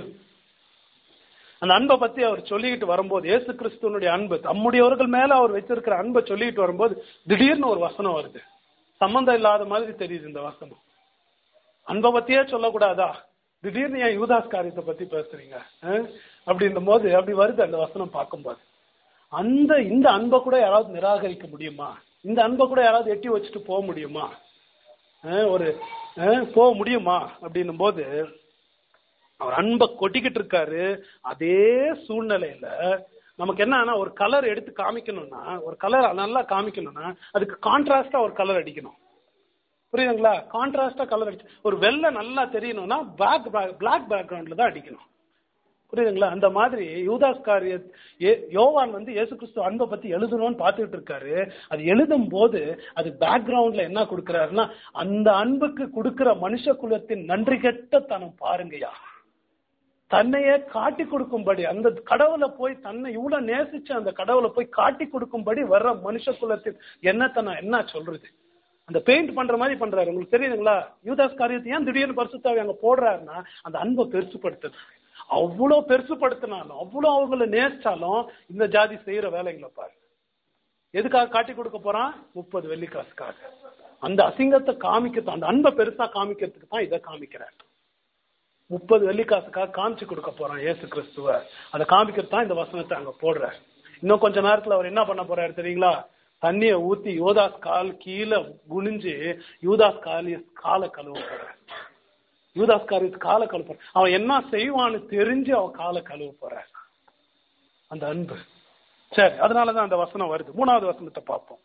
அந்த அன்பை பத்தி அவர் சொல்லிக்கிட்டு வரும்போது, இயேசு கிறிஸ்துவனுடைய அன்பு தம்முடையவர்கள் மேல அவர் வச்சிருக்கிற அன்பை சொல்லிட்டு வரும்போது திடீர்னு ஒரு வசனம் வருது. சம்பந்தம் இல்லாத மாதிரி தெரியுது இந்த வசனம். அன்பை பத்தியே சொல்லக்கூடாதா, திடீர்னு ஏன் யூதாஸ் காரியத்தை பத்தி பேசுறீங்க அப்படின்னும் போது அப்படி வருது அந்த வசனம் பார்க்கும்போது. அந்த இந்த அன்பை கூட யாராவது நிராகரிக்க முடியுமா? இந்த அன்பை கூட யாராவது எட்டி வச்சுட்டு போக முடியுமா? ஒரு போக முடியுமா அப்படின்னும் போது அவர் அன்பை கொட்டிக்கிட்டு இருக்காரு. அதே சூழ்நிலையில நமக்கு என்ன, ஒரு கலர் எடுத்து காமிக்கணும்னா, ஒரு கலர் நல்லா காமிக்கணும்னா அதுக்கு கான்ட்ராஸ்டா ஒரு கலர் அடிக்கணும். புரியுதுங்களா? கான்ட்ராஸ்டா கலர் அடிச்சு ஒரு வெள்ளை நல்லா தெரியணும்னா பிளாக் பிளாக் பேக்ரவுண்ட்ல தான் அடிக்கணும். புரியுதுங்களா? அந்த மாதிரி யூதாஸ் காரிய யோவான் வந்து இயேசு கிறிஸ்து அன்பை பத்தி எழுதணும்னு பார்த்துட்டு இருக்காரு. அது எழுதும் போது அது பேக்ரவுண்ட்ல என்ன கொடுக்கிறாருன்னா, அந்த அன்புக்கு கொடுக்கிற மனுஷ குலத்தின் நன்றி கெட்ட தனம் பாருங்கயா, தன்னையே காட்டி கொடுக்கும்படி அந்த கடவுளை போய் தன்னை இவ்வளவு நேசிச்சு அந்த கடவுளை போய் காட்டி கொடுக்கும்படி வர்ற மனுஷ குலத்தின் என்னத்தை நான் என்ன சொல்றது, அந்த பெயிண்ட் பண்ற மாதிரி பண்றாரு. உங்களுக்கு தெரியுதுங்களா? யூதாஸ் காரியத்தை ஏன் திடீர்னு பரிசுத்தாவி அங்க போடுறாருன்னா அந்த அன்பை பெருசுப்படுத்துது. அவ்வளோ பெருசுப்படுத்தினாலும் அவ்வளோ அவங்கள நேசிச்சாலும் இந்த ஜாதி செய்யற வேலைகளை பாரு. எதுக்காக காட்டி கொடுக்க போறான்? முப்பது வெள்ளி காசுக்காக. அந்த அசிங்கத்தை காமிக்கிறது, அந்த அன்பை பெருசா காமிக்கிறதுக்கு தான் இதை காமிக்கிறார். முப்பது வெள்ளி காசுக்காக காமிச்சு கொடுக்க போறான் இயேசு கிறிஸ்துவ. அதை காமிக்கிறது தான் இந்த வசனத்தை அங்க போடுறார். இன்னும் கொஞ்ச நேரத்துல அவர் என்ன பண்ண போறாரு தெரியுங்களா? தண்ணிய ஊத்தி யூதாஸ் கால் கீழே குனிஞ்சு யூதாஸ் காலி காலை கழுவ போறார். யூதாஸ் காரியத்துக்கு காலை கழுவ போற, அவன் என்ன செய்வான்னு தெரிஞ்சு அவன் காலை கழுவ போறார். அந்த அன்பு. சரி, அதனாலதான் அந்த வசனம் வருது. மூணாவது வசனத்தை பார்ப்போம்.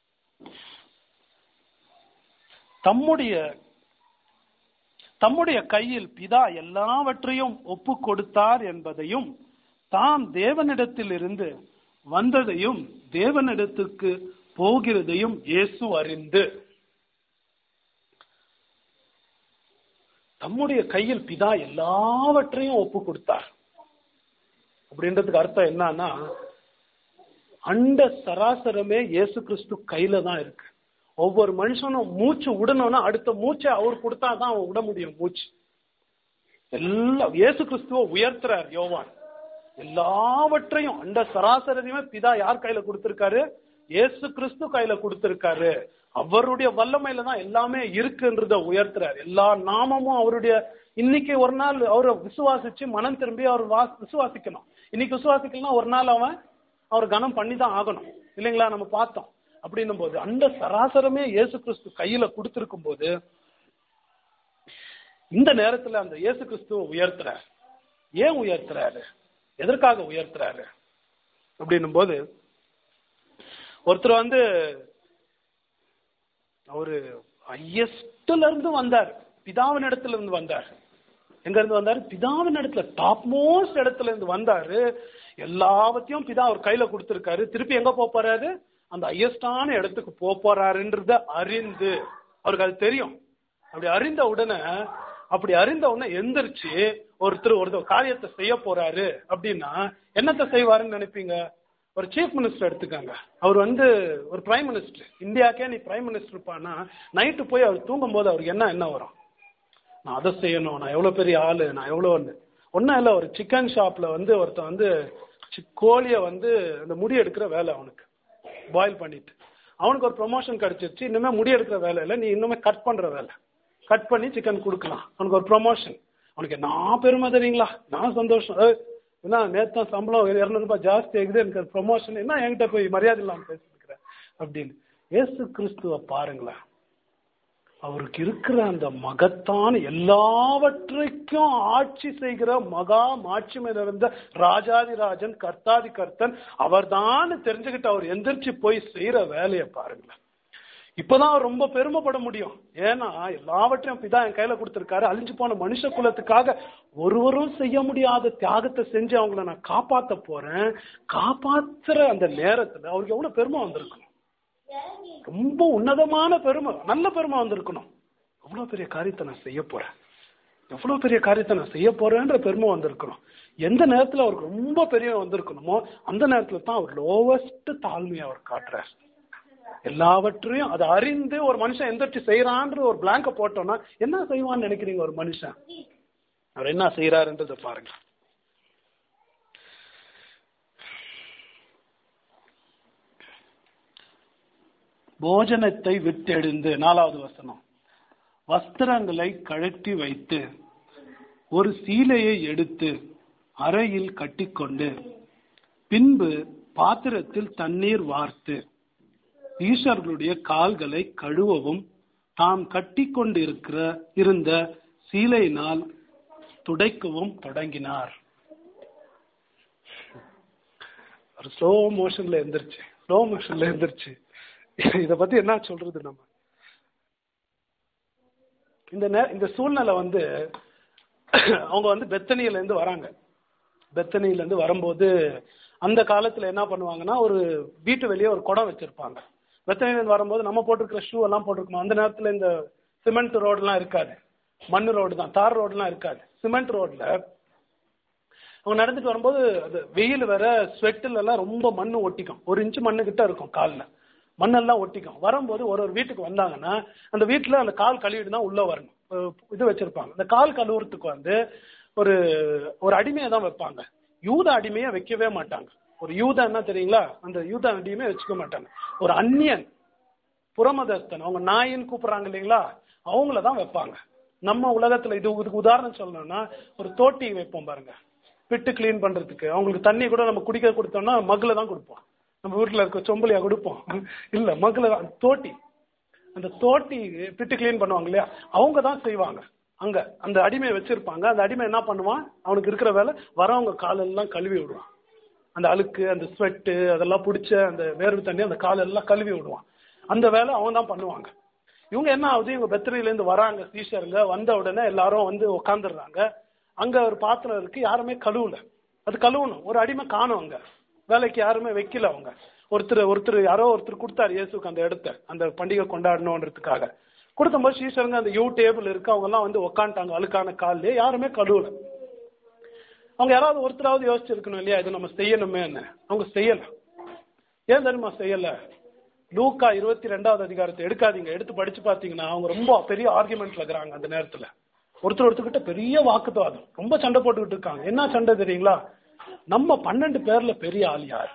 தம்முடைய தம்முடைய கையில் பிதா எல்லாவற்றையும் ஒப்பு கொடுத்தார் என்பதையும் தாம் தேவனிடத்தில் இருந்து வந்ததையும் தேவனிடத்துக்கு போகிறதையும் இயேசு அறிந்து. தம்முடைய கையில் பிதா எல்லாவற்றையும் ஒப்பு கொடுத்தார் அப்படின்றதுக்கு அர்த்தம் என்னன்னா, அண்ட சராசரமே இயேசு கிறிஸ்து கையில தான் இருக்கு. ஒவ்வொரு மனுஷனும் மூச்சு விடணும்னா அடுத்த மூச்சை அவர் கொடுத்தாதான் அவன் விட முடியும் மூச்சு. எல்லாம் இயேசு கிறிஸ்துவ உயர்த்துறார் யோவான். எல்லாவற்றையும் அண்ட சராசரத்தையுமே பிதா யார் கையில கொடுத்திருக்காரு? இயேசு கிறிஸ்து கையில கொடுத்திருக்காரு. அவருடைய வல்லமையில தான் எல்லாமே இருக்குன்றத உயர்த்துறாரு. எல்லா நாமமும் அவருடைய. இன்னைக்கு ஒரு நாள் அவரை விசுவாசிச்சு மனம் திரும்பி அவர் விசுவாசிக்கணும். இன்னைக்கு விசுவாசிக்கலன்னா ஒரு நாள் அவன் அவர் கனம் பண்ணி தான் ஆகணும் இல்லைங்களா? நம்ம பார்த்தோம். அப்படின்னும் போது அந்த சராசரமே இயேசு கிறிஸ்து கையில கொடுத்திருக்கும் போது இந்த நேரத்துல அந்த இயேசு கிறிஸ்துவ உயர்த்துறாரு. ஏன் உயர்த்துறாரு? எதற்காக உயர்த்துறாரு அப்படின்னும் போது, ஒருத்தர் வந்து அவரு ஹையஸ்ட்ல இருந்து வந்தார், பிதாவின் இடத்துல இருந்து வந்தார். எங்க இருந்து வந்தாரு? பிதாவின் இடத்துல, டாப் மோஸ்ட் இடத்துல இருந்து வந்தாரு. எல்லாவற்றையும் பிதா அவர் கையில கொடுத்திருக்காரு. திருப்பி எங்க போறாரு? அந்த ஹையஸ்டான இடத்துக்கு போறாருன்றத அறிந்து, அவருக்கு அது தெரியும். அப்படி அறிந்த உடனே அப்படி அறிந்த உடனே எந்திரிச்சு ஒருத்தர் ஒரு காரியத்தை செய்ய போறாரு அப்படின்னா என்னத்தை செய்வாருன்னு நினைப்பீங்க? ஒரு சீஃப் மினிஸ்டர் எடுத்துக்காங்க. அவர் வந்து ஒரு பிரைம் மினிஸ்டர், இந்தியாக்கே நீ பிரைம் மினிஸ்டர் இருப்பானா, நைட்டு போய் அவர் தூங்கும் போது அவருக்கு என்ன என்ன வரும்? நான் அதை செய்யணும், நான் எவ்வளோ பெரிய ஆளு, நான் எவ்வளோ ஒன்று ஒன்றும் இல்லை. ஒரு சிக்கன் ஷாப்பில் வந்து ஒருத்தன் வந்து கோழியை வந்து அந்த முடி எடுக்கிற வேலை அவனுக்கு பாயில் பண்ணிட்டு, அவனுக்கு ஒரு ப்ரொமோஷன் கிடைச்சிருச்சு. இன்னுமே முடி எடுக்கிற வேலை இல்லை, நீ இன்னுமே கட் பண்ணுற வேலை, கட் பண்ணி சிக்கன் கொடுக்கலாம், அவனுக்கு ஒரு ப்ரொமோஷன். அவனுக்கு நான் பெருமை தெரியுங்களா, நான் சந்தோஷம். ஏன்னா நேற்று சம்பளம் இரநூறுபா ஜாஸ்தி ஆகுது, எனக்கு ஒரு ப்ரொமோஷன், என்ன என்கிட்ட போய் மரியாதை இல்லாமல் பேசிருக்கிறேன் அப்படின்னு. இயேசு கிறிஸ்துவ பாருங்களேன், அவருக்கு இருக்கிற அந்த மகத்தான எல்லாவற்றைக்கும் ஆட்சி செய்கிற மகா மாட்சிமை நிறைந்த ராஜாதிராஜன் கர்த்தாதி கர்த்தன் அவர்தான் தெரிஞ்சுக்கிட்டு அவர் எந்திரிச்சு போய் செய்யற வேலையை பாருங்களேன். இப்பதான் அவர் ரொம்ப பெருமைப்பட முடியும். ஏன்னா எல்லாவற்றையும் பிதா என் கையில கொடுத்திருக்காரு. அழிஞ்சு போன மனுஷ குலத்துக்காக ஒருவரும் செய்ய முடியாத தியாகத்தை செஞ்சு அவங்கள நான் காப்பாத்த போறேன். காப்பாத்துற அந்த நேரத்துல அவருக்கு எவ்வளவு பெருமை வந்திருக்கும், ரொம்ப உன்னதமான பெருமை, நல்ல பெருமை வந்திருக்கணும். எவ்வளவு பெரிய காரியத்தை நான் செய்ய போறேன், எவ்வளவு பெரிய காரியத்தை நான் செய்ய போறேன்ற பெருமை வந்திருக்கணும். எந்த நேரத்துல அவருக்கு ரொம்ப பெரிய வந்திருக்கணுமோ அந்த நேரத்துல தான் அவர் லோவஸ்ட் தாழ்மையை அவர் காட்டுறார். எல்லாவற்றையும் அதை அறிந்து ஒரு மனுஷன் எந்திரிச்சு செய்யறான்ற ஒரு பிளாங்க போட்டோம்னா என்ன செய்வான்னு நினைக்கிறீங்க? ஒரு மனுஷன் அவர் என்ன செய்யறாருன்றத பாருங்க. போஜனத்தை விட்டெழுந்து, நாலாவது வசனம், வஸ்திரங்களை கழட்டி வைத்து ஒரு சீலையை எடுத்து அறையில் கட்டிக்கொண்டு பின்பு பாத்திரத்தில் தண்ணீர் வார்த்து ஈஷர்களுடைய கால்களை கழுவவும் தாம் கட்டி கொண்டிருக்கிற இருந்த சீலையினால் துடைக்கவும் தொடங்கினார். ஒரு ஸ்லோ மோஷன்ல எந்திரிச்சு ஸ்லோ மோஷன்ல எந்திரிச்சு இத பத்தி என்ன சொல்றது? நம்ம இந்த இந்த சூழ்நிலை வந்து அவங்க வந்து பெத்தனியில இருந்து வராங்க. பெத்தனியில இருந்து வரும்போது அந்த காலத்துல என்ன பண்ணுவாங்கன்னா, ஒரு வீட்டு வெளியே ஒரு குடம் வச்சிருப்பாங்க. பெத்தனியில இருந்து வரும்போது நம்ம போட்டிருக்கிற ஷூ எல்லாம் போட்டிருக்கோம். அந்த நேரத்துல இந்த சிமெண்ட் ரோடு எல்லாம் இருக்காது, மண் ரோடு தான், தார் ரோடு எல்லாம் இருக்காது. சிமெண்ட் ரோட்ல அவங்க நடந்துட்டு வரும்போது அது வெயில் வேற, ஸ்வெட்டில் எல்லாம் ரொம்ப மண்ணு ஒட்டிக்கும், ஒரு இன்ச்சு மண்ணு கிட்ட இருக்கும் காலில், மண்ணெல்லாம் ஒட்டிக்கும். வரும்போது ஒரு ஒரு வீட்டுக்கு வந்தாங்கன்னா அந்த வீட்டில் அந்த கால் கழுவிட்டு தான் உள்ள வரணும். இது வச்சிருப்பாங்க. அந்த கால் கழுவுறதுக்கு வந்து ஒரு ஒரு அடிமையை தான் வைப்பாங்க. யூத அடிமையை வைக்கவே மாட்டாங்க. ஒரு யூதா என்ன தெரியுங்களா, அந்த யூத அடிமையை வச்சுக்க மாட்டாங்க. ஒரு அந்நியன், புறமதஸ்தன், அவங்க நாயின்னு கூப்பிடுறாங்க இல்லைங்களா, அவங்கள தான் வைப்பாங்க. நம்ம உலகத்துல இது இதுக்கு உதாரணம் சொல்லணும்னா ஒரு தோட்டி வைப்போம் பாருங்க, பிட்டு கிளீன் பண்றதுக்கு. அவங்களுக்கு தண்ணி கூட நம்ம குடிக்க கொடுத்தோம்னா மகுல தான் கொடுப்போம். நம்ம வீட்டுல இருக்க சொம்பலியா கொடுப்போம் இல்ல, மகுல தான். தோட்டி, அந்த தோட்டி பிட்டு கிளீன் பண்ணுவாங்க இல்லையா, அவங்க தான் செய்வாங்க. அங்க அந்த அடிமையை வச்சிருப்பாங்க. அந்த அடிமை என்ன பண்ணுவான், அவனுக்கு இருக்கிற வேலை வரவங்க காலெல்லாம் கழுவி விடுவான். அந்த அழுக்கு, அந்த ஸ்வெட்டு அதெல்லாம் பிடிச்ச அந்த வேர்வை தண்ணி அந்த காலெல்லாம் கழுவி விடுவான். அந்த வேலை அவன் தான் பண்ணுவாங்க. இவங்க என்ன ஆகுது, இவங்க பெத்தனையிலேருந்து வராங்க சீஷருங்க. வந்த உடனே எல்லாரும் வந்து உட்காந்துடுறாங்க. அங்க ஒரு பாத்திரம் இருக்கு, யாருமே கழுவுல. அது கழுவணும், ஒரு அடிமை காணும். அங்க வேலைக்கு யாருமே வைக்கல. அவங்க ஒருத்தர் ஒருத்தர் யாரோ ஒருத்தர் கொடுத்தாரு இயேசுக்கு அந்த இடத்த, அந்த பண்டிகை கொண்டாடணுன்றதுக்காக கொடுத்தபோது சீஷருங்க அந்த யூ டேபிள் இருக்கு, அவங்க எல்லாம் வந்து உட்காந்துட்டாங்க அழுக்கான காலிலே, யாருமே கழுவல. அவங்க யாராவது ஒருத்தராவது யோசிச்சிருக்கணும் இல்லையா, இது நம்ம செய்யணுமே. அவங்க செய்யல. ஏன் தெரியுமா செய்யல? லூக்கா இருபத்தி ரெண்டாவது அதிகாரத்தை எடுக்காதீங்க, எடுத்து படிச்சு பாத்தீங்கன்னா அவங்க ரொம்ப பெரிய ஆர்குமெண்ட்ல இருக்கிறாங்க. அந்த நேரத்துல ஒருத்தர் ஒருத்தர்கிட்ட பெரிய வாக்குவாதம், ரொம்ப சண்டை போட்டுக்கிட்டு இருக்காங்க. என்ன சண்டை தெரியுங்களா, நம்ம பன்னெண்டு பேர்ல பெரிய ஆள் யார்,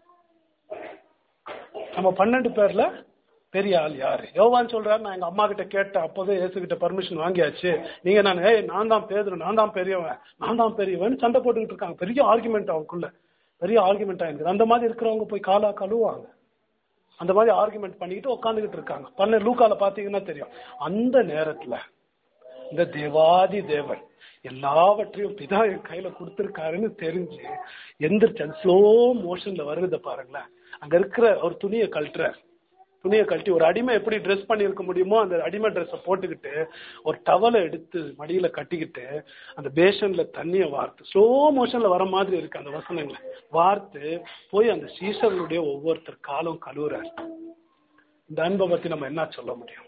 நம்ம பன்னெண்டு பேர்ல பெரிய ஆள் யாரு? யோவான் சொல்றாரு, நான் எங்க அம்மா கிட்ட கேட்டேன், அப்போதே இயேசு கிட்ட பர்மிஷன் வாங்கியாச்சு. நீங்க நான் ஏய் நான் தான் பேதுரு, நான் தான் பெரியவன், நான் தான் பெரியவன் சண்டை போட்டுக்கிட்டு இருக்காங்க. பெரிய ஆர்குமெண்ட் அவங்களுக்குள்ள, பெரிய ஆர்குமெண்ட் ஆயிருக்கு. அந்த மாதிரி இருக்கிறவங்க போய் காலா கழுவாங்க. அந்த மாதிரி ஆர்குமெண்ட் பண்ணிக்கிட்டு உட்காந்துக்கிட்டு இருக்காங்க. பண்ண லூக்கால பாத்தீங்கன்னா தெரியும். அந்த நேரத்துல இந்த தேவாதி தேவன் எல்லாவற்றையும் பிதா என் கையில கொடுத்திருக்காருன்னு தெரிஞ்சு எந்திரிச்சு ஸ்லோ மோஷன்ல வருவத பாருங்களேன். அங்க இருக்கிற ஒரு துணியை கழட்டுற, துணியை கழட்டி ஒரு அடிமை எப்படி ட்ரெஸ் பண்ணியிருக்க முடியுமோ அந்த அடிமை ட்ரெஸ்ஸை போட்டுக்கிட்டு ஒரு டவலை எடுத்து மடியில கட்டிக்கிட்டு அந்த பேஷன்ல தண்ணியை வார்த்து ஸ்லோ மோஷன்ல வர மாதிரி இருக்கு அந்த வசனங்களை வார்த்து போய் அந்த சீசர்களுடைய ஒவ்வொருத்தர் காலம் கழுவுறாரு. இந்த அன்பை பத்தி நம்ம என்ன சொல்ல முடியும்?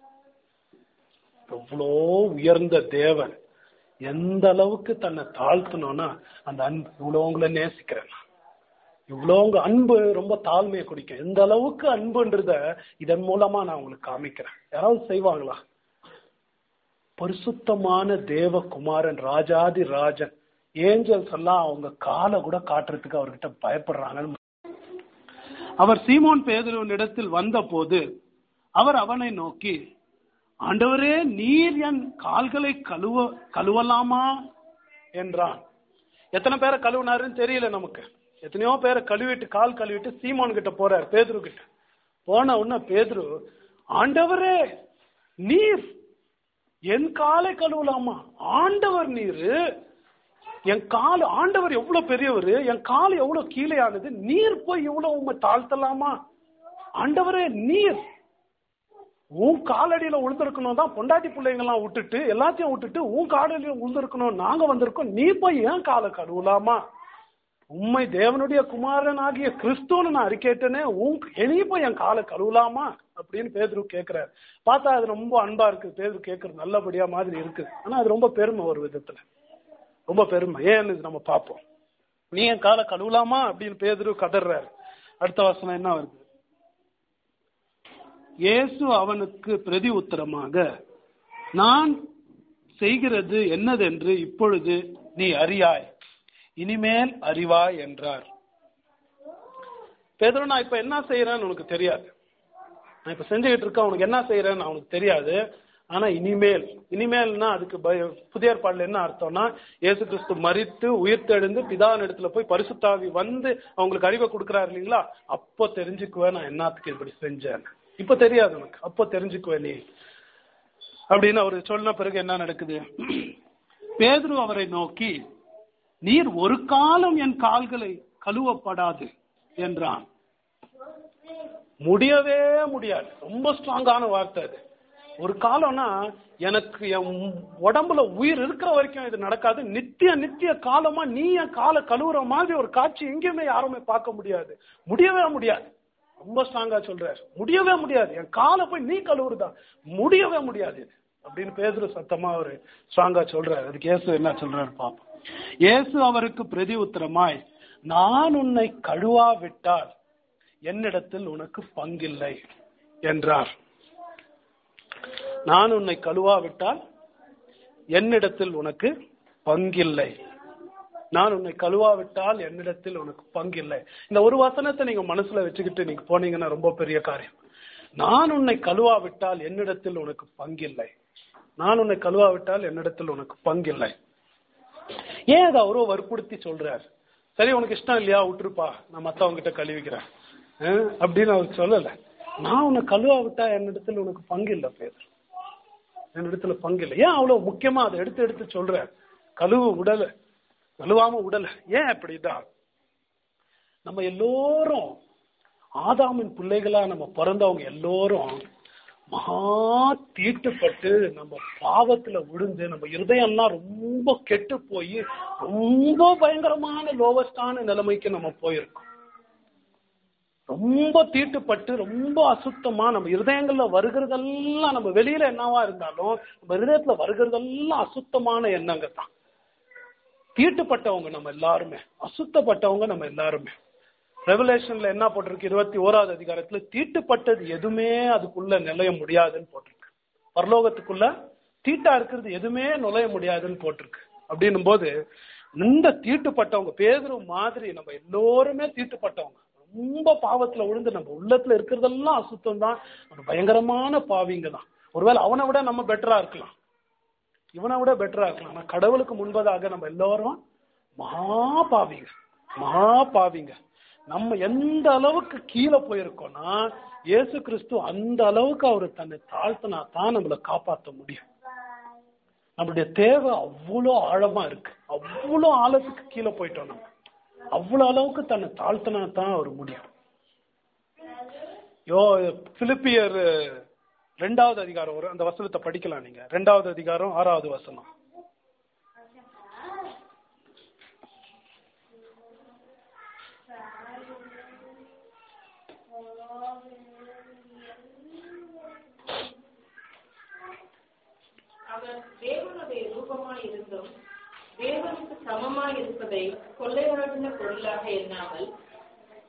எவ்வளோ உயர்ந்த தேவன் எந்த அளவுக்கு தன்னை தாழ்த்தணும்னா அந்த அன்பு, இவ்வளவுங்களை நேசிக்கிறேன், இவ்வளவுங்க அன்பு ரொம்ப தாழ்மையை குடிக்கும். எந்த அளவுக்கு அன்புன்றத இதன் மூலமா நான் உங்களுக்கு காமிக்கிறேன். யாராவது செய்வாங்களா? பரிசுத்தமான தேவகுமாரன், ராஜாதி ராஜன், ஏஞ்சல்ஸ் எல்லாம் அவங்க காலை கூட காட்டுறதுக்கு அவர்கிட்ட பயப்படுறாங்க. அவர் சீமோன் பேதுருவின் இடத்தில் வந்த போது அவர் அவனை நோக்கி, ஆண்டவரே, நீர் என் கால்களை கழுவ கழுவலாமா என்றான். எத்தனை பேரை கழுவினாருன்னு தெரியல நமக்கு. எத்தனையோ பேரை கழுவிட்டு கால் கழுவிட்டு சீமோன் கிட்ட போறார், பேதுரு கிட்ட. போன உடனே பேதுரு, ஆண்டவரே நீர் என் காலை கழுவலாமா? ஆண்டவர் நீர், என் கால், ஆண்டவர் எவ்வளவு பெரியவர், என் கால் எவ்வளவு கீழேயானது, நீர் போய் எவ்வளவு உண்மை தாழ்த்தலாமா? ஆண்டவரே நீர் உன் காலடியில உழுந்திருக்கணும் தான் பொண்டாட்டி பிள்ளைங்கெல்லாம் விட்டுட்டு எல்லாத்தையும் விட்டுட்டு உன் காலடியில உழுந்திருக்கணும் நாங்க வந்திருக்கோம், நீ போய் ஏன் காலை கழுவலாமா? உண்மை தேவனுடைய குமாரன் ஆகிய கிறிஸ்துவனு நான் அறிக்கேட்டனே, உன் இனி போய் என் காலை கழுவலாமா அப்படின்னு பேதுரு கேட்கிறாரு. பார்த்தா அது ரொம்ப அன்பா இருக்கு, பேதுரு கேட்கறது நல்லபடியா மாதிரி இருக்கு. ஆனா அது ரொம்ப பெருமை, ஒரு விதத்துல ரொம்ப பெருமை. ஏன்னு நம்ம பார்ப்போம். நீ என் காலை கழுவலாமா அப்படின்னு பேதுரு கதறாரு. அடுத்த வசனம் என்ன வருது? இயேசு அவனுக்கு பிரதி உத்தரமாக, நான் செய்கிறது என்னதென்று இப்பொழுது நீ அறியாய், இனிமேல் அறிவாய் என்றார். பேதுரு, நான் இப்ப என்ன செய்யறேன்னு உனக்கு தெரியாது, நான் இப்ப செஞ்சுக்கிட்டு இருக்க உனக்கு என்ன செய்யறேன்னு அவனுக்கு தெரியாது. ஆனா இனிமேல், இனிமேல்னா அதுக்கு புதிய ஏற்பாடுல என்ன அர்த்தம்னா, இயேசு கிறிஸ்து மரித்து உயிர்த்தெழுந்து பிதாவின் இடத்துல போய் பரிசுத்தாவி வந்து அவங்களுக்கு அறிவை கொடுக்குறாரு இல்லைங்களா, அப்போ தெரிஞ்சுக்குவேன் நான் என்னத்துக்கு இப்படி செஞ்சேன். இப்ப தெரியாது உனக்கு, அப்போ தெரிஞ்சுக்குவேன் நீ அப்படின்னு அவரு சொன்ன பிறகு என்ன நடக்குது? பேதுரு அவரை நோக்கி, நீர் ஒரு காலம் என் கால்களை கழுவப்படாது என்றான். முடியவே முடியாது. ரொம்ப ஸ்ட்ராங்கான வார்த்தை அது. ஒரு காலம்னா எனக்கு என் உடம்புல உயிர் இருக்கிற வரைக்கும் இது நடக்காது, நித்திய நித்திய காலமா நீ என் காலை கழுவுற மாதிரி ஒரு காட்சி எங்கேயுமே யாருமே பார்க்க முடியாது, முடியவே முடியாது. ரொம்ப ஸ்ட்ராங்கா சொல்றாரு, முடியவே முடியாது, என் காலை போய் நீ கழுவுறதா, முடியவே முடியாது அப்படின்னு பேதுரு சத்தமா அவரு ஸ்ட்ராங்கா சொல்றாரு. அதுக்கு இயேசு என்ன சொல்றாரு பாப்போம். இயேசு அவருக்கு பிரதி உத்தரமாய், நான் உன்னை கழுவா விட்டால் என்னிடத்தில் உனக்கு பங்கில்லை என்றார். நான் உன்னை கழுவா விட்டால் என்னிடத்தில் உனக்கு பங்கில்லை, நான் உன்னை கழுவாவிட்டால் என்னிடத்தில் உனக்கு பங்கில்லை. இந்த ஒரு வசனத்தை நீங்க மனசுல வச்சுக்கிட்டு நீங்க போனீங்கன்னா ரொம்ப பெரிய காரியம். நான் உன்னை கழுவாவிட்டால் என்னிடத்தில் உனக்கு பங்கில்லை, நான் உன்னை கழுவாவிட்டால் என்னிடத்தில் உனக்கு பங்கில்லை. ஏன் அதை அவரோ வற்புறுத்தி சொல்றாரு? சரி உனக்கு இஷ்டம் இல்லையா, விட்டுருப்பா, நான் மத்தவங்க கிட்ட கழுவிக்கிறேன் அப்படின்னு அவர் சொல்லல. நான் உன்னை கழுவாவிட்டா என்னிடத்தில் உனக்கு பங்கில்லை பேர், என்னிடத்துல பங்கில்லை. ஏன் அவ்வளவு முக்கியமா அதை எடுத்து எடுத்து சொல்ற? கழுவு உடல, கழுவாம உடல. ஏன் அப்படிதான்? நம்ம எல்லோரும் ஆதாமின் பிள்ளைகளா நம்ம பிறந்தவங்க எல்லோரும் மகா தீட்டுப்பட்டு நம்ம பாவத்துல விழுந்து நம்ம இருதயம்லாம் ரொம்ப கெட்டு போய் ரொம்ப பயங்கரமான லோவஸ்டான நிலைமைக்கு நம்ம போயிருக்கோம். ரொம்ப தீட்டுப்பட்டு ரொம்ப அசுத்தமா நம்ம இருதயங்கள்ல வருகிறதெல்லாம், நம்ம வெளியில என்னவா இருந்தாலும் நம்ம இருதயத்துல வருகிறதெல்லாம் அசுத்தமான எண்ணங்க தான். தீட்டுப்பட்டவங்க நம்ம எல்லாருமே, அசுத்தப்பட்டவங்க நம்ம எல்லாருமே. ரெவலேஷன்ல என்ன போட்டிருக்கு? இருபத்தி ஓராவது அதிகாரத்துல தீட்டுப்பட்டது எதுவுமே அதுக்குள்ள நுழைய முடியாதுன்னு போட்டிருக்கு. பரலோகத்துக்குள்ள தீட்டா இருக்கிறது எதுவுமே நுழைய முடியாதுன்னு போட்டிருக்கு. அப்படின்னும் போது இந்த தீட்டுப்பட்டவங்க, பேதுரு மாதிரி நம்ம எல்லோருமே தீட்டுப்பட்டவங்க, ரொம்ப பாவத்துல விழுந்து நம்ம உள்ளத்துல இருக்கிறதெல்லாம் அசுத்தம் தான், நம்ம பயங்கரமான பாவிங்க தான். ஒருவேளை அவனை விட நம்ம பெட்டரா இருக்கலாம், இவனை விட பெட்டரா இருக்கலாம். ஆனா கடவுளுக்கு முன்பதாக நம்ம எல்லாரும் மகா பாவிங்க, மகா பாவிங்க. நம்ம எந்த அளவுக்கு கீழே போயிருக்கோம்னா இயேசு கிறிஸ்து அந்த அளவுக்கு அவரு தன்னை தாழ்த்தினா தான் நம்மளை காப்பாற்ற முடியும். நம்மளுடைய தேவை அவ்வளோ ஆழமா இருக்கு, அவ்வளோ ஆழத்துக்கு கீழே போயிட்டோம் நம்ம. அவ்வளவு அளவுக்கு தன்னை தாழ்த்தினா தான் அவர் முடியும். யோ பிலிப்பியர் ரெண்டாவது அதிகாரம் ஒரு அந்த வசனத்தை படிக்கலாம் நீங்க. ரெண்டாவது அதிகாரம் ஆறாவது வசனம். அவர் தேவனுடைய ரூபமாய் இருந்தும் தேவனுக்கு சமமாய் இருப்பதை கொள்ளையாடின பொருளாக எண்ணாமல்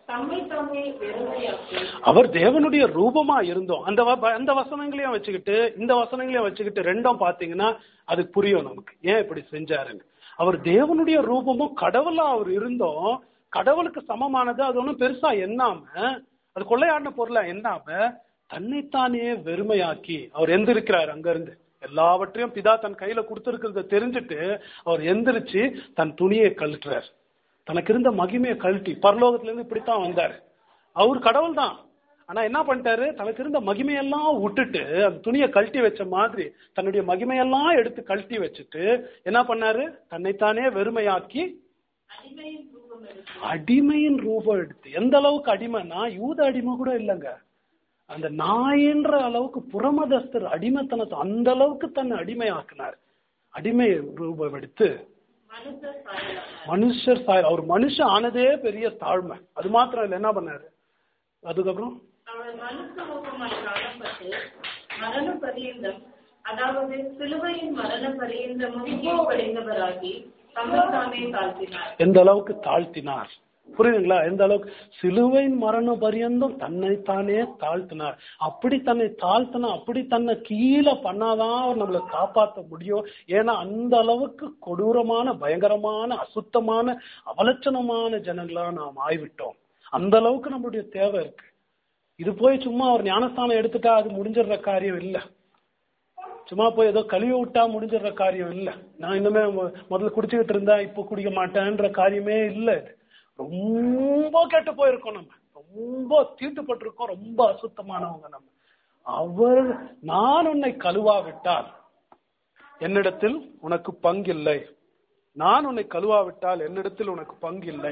தம்மை தாமே வெறுமையாக்கி அவர் தேவனுடைய ரூபமா இருந்தோம். அந்த வ- அந்த வசனங்களையும் வச்சுக்கிட்டு இந்த வசனங்களையும் வச்சுக்கிட்டு ரெண்டும் பாத்தீங்கன்னா அது புரியும் நமக்கு ஏன் இப்படி செஞ்சாருன்னு. அவர் தேவனுடைய ரூபமும் கடவுளா அவர் இருந்தோம். கடவுளுக்கு சமமானது அது ஒன்றும் பெருசா எண்ணாம, அது கொள்ளையாடின பொருளா எண்ணாம தன்னைத்தானே வெறுமையாக்கி அவர் எந்திருக்கிறார். அங்க இருந்து எல்லாவற்றையும் பிதா தன் கையில கொடுத்திருக்கிறத தெரிஞ்சுட்டு அவர் எந்திரிச்சு தன் துணியை கழட்டுறார். தனக்கு இருந்த மகிமையை கழட்டி பரலோகத்துல இருந்து இப்படித்தான் வந்தாரு. அவர் கடவுள் தான், ஆனா என்ன பண்ணிட்டாரு, தனக்கு இருந்த மகிமையெல்லாம் விட்டுட்டு அந்த துணியை கழட்டி வச்ச மாதிரி தன்னுடைய மகிமையெல்லாம் எடுத்து கழட்டி வச்சுட்டு என்ன பண்ணாரு, தன்னைத்தானே வெறுமையாக்கி அடிமையின் ரூபம் எடுத்து அடிமையின் ரூபம் எடுத்து. எந்த அளவுக்கு அடிமைன்னா யூத அடிமை கூட இல்லைங்க, அந்த நாயின்ற அளவுக்கு புறமதஸ்தர் அடிமைத்தனத்தை அந்த அளவுக்கு தன்னை அடிமையாக்குனார். அடிமை ரூபம் எடுத்து மனுஷர் சாயலானார். மனுஷர் சாயல். அவர் மனுஷன் ஆனதே பெரிய தாழ்மை. அது மாத்திரம் இல்லை, என்ன பண்ணாரு அதுக்கப்புறம் அவர் மனுஷ ரூபமாய் காணப்பட்டு மரண பரியந்தம், அதாவது சிலுவையின் மரண பரியந்தமும் கீழ்ப்படிந்தவராகி தம்மை தாமே தாழ்த்தினார். எந்த அளவுக்கு தாழ்த்தினார் புரியுதுங்களா? எந்த அளவுக்கு சிலுவையின் மரண பரியந்தம் தன்னைத்தானே தாழ்த்தினார். அப்படி தன்னை தாழ்த்தினா, அப்படி தன்னை கீழே பண்ணாதான் அவர் நம்மளை காப்பாற்ற முடியும். ஏன்னா அந்த அளவுக்கு கொடூரமான பயங்கரமான அசுத்தமான அவலட்சணமான ஜனங்களா நாம் ஆய்விட்டோம். அந்த அளவுக்கு நம்மளுடைய தேவை இருக்கு. இது போய் சும்மா ஒரு ஞானஸ்தானம் எடுத்துட்டா அது முடிஞ்சிடுற காரியம் இல்லை. சும்மா போய் ஏதோ கழுவி விட்டா முடிஞ்சிடுற காரியம் இல்லை. நான் இன்னுமே முதல்ல குடிச்சுக்கிட்டு இருந்தா இப்போ குடிக்க மாட்டேன்ற காரியமே இல்லை. ரொம்ப கெட்டு போயிருக்கோம், நம்ம ரொம்ப தீட்டுப்பட்டிருக்கோம், ரொம்ப அசுத்தமானவங்க நம்ம. அவர் நான் உன்னை கழுவாவிட்டால் என்னிடத்தில் உனக்கு பங்கில்லை, நான் உன்னை கழுவாவிட்டால் என்னிடத்தில் உனக்கு பங்கில்லை.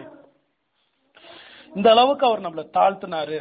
இந்த அளவுக்கு அவர் நம்மளை தாழ்த்தினாரு.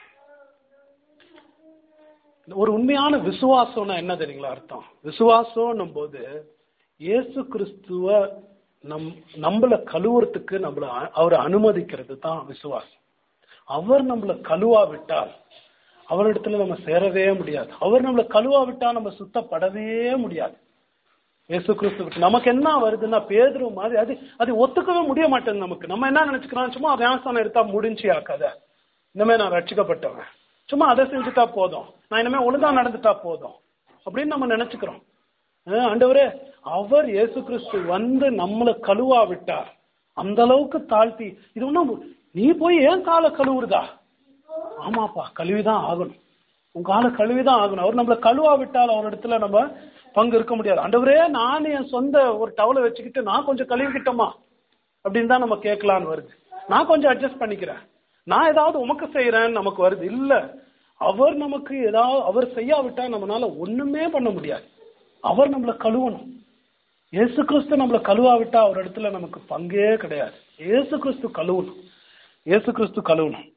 ஒரு உண்மையான விசுவாசம்னா என்ன தெரியுங்களா அர்த்தம்? விசுவாசம் போது இயேசு கிறிஸ்துவ நம் நம்மள கழுவுறதுக்கு நம்மள அவரை அனுமதிக்கிறது தான் விசுவாசம். அவர் நம்மளை கழுவா விட்டால் அவரிடத்துல நம்ம சேரவே முடியாது. அவர் நம்மளை கழுவா விட்டா நம்ம சுத்தப்படவே முடியாது. இயேசு கிறிஸ்து நமக்கு என்ன வருதுன்னா பேதுரு மாதிரி அது அது ஒத்துக்கவே முடிய மாட்டேங்குது நமக்கு. நம்ம என்ன நினைச்சுக்கிறோம், சும்மா ஞானஸ்தானம் எடுத்தா முடிஞ்சு ஆக்காத, இனிமே நான் ரட்சிக்கப்பட்டவன், சும்மா அதை செஞ்சுட்டா போதும், நான் இனிமே ஒழுங்கா நடந்துட்டா போதும் அப்படின்னு நம்ம நினைச்சுக்கிறோம். ஆண்டவரே, அவர் இயேசு கிறிஸ்து வந்து நம்மளை கழுவா விட்டார், அந்த அளவுக்கு தாழ்த்தி. இது ஒன்றும் நீ போய் ஏன் காலை கழுவுறதா? ஆமாப்பா, கழுவிதான் ஆகணும், உன் காலை கழுவிதான் ஆகணும். அவர் நம்மளை கழுவா விட்டால் அவர் இடத்துல நம்ம பங்கு இருக்க முடியாது. ஆண்டவரே, நான் என் சொந்த ஒரு டவலை வச்சுக்கிட்டு நான் கொஞ்சம் கழுவிக்கிட்டோமா அப்படின்னு தான் நம்ம கேட்கலான்னு வருது. நான் கொஞ்சம் அட்ஜஸ்ட் பண்ணிக்கிறேன், நான் ஏதாவது உமக்கு செய்யறேன்னு நமக்கு வருது. இல்ல, அவர் நமக்கு ஏதாவது அவர் செய்யாவிட்டா நம்மளால ஒண்ணுமே பண்ண முடியாது. அவர் நம்மளை கழுவணும். இயேசு கிறிஸ்து நம்மளை கழுவாவிட்டா அவர் இடத்துல நமக்கு பங்கே கிடையாது. இயேசு கிறிஸ்து கழுவணும், இயேசு கிறிஸ்து கழுவணும்.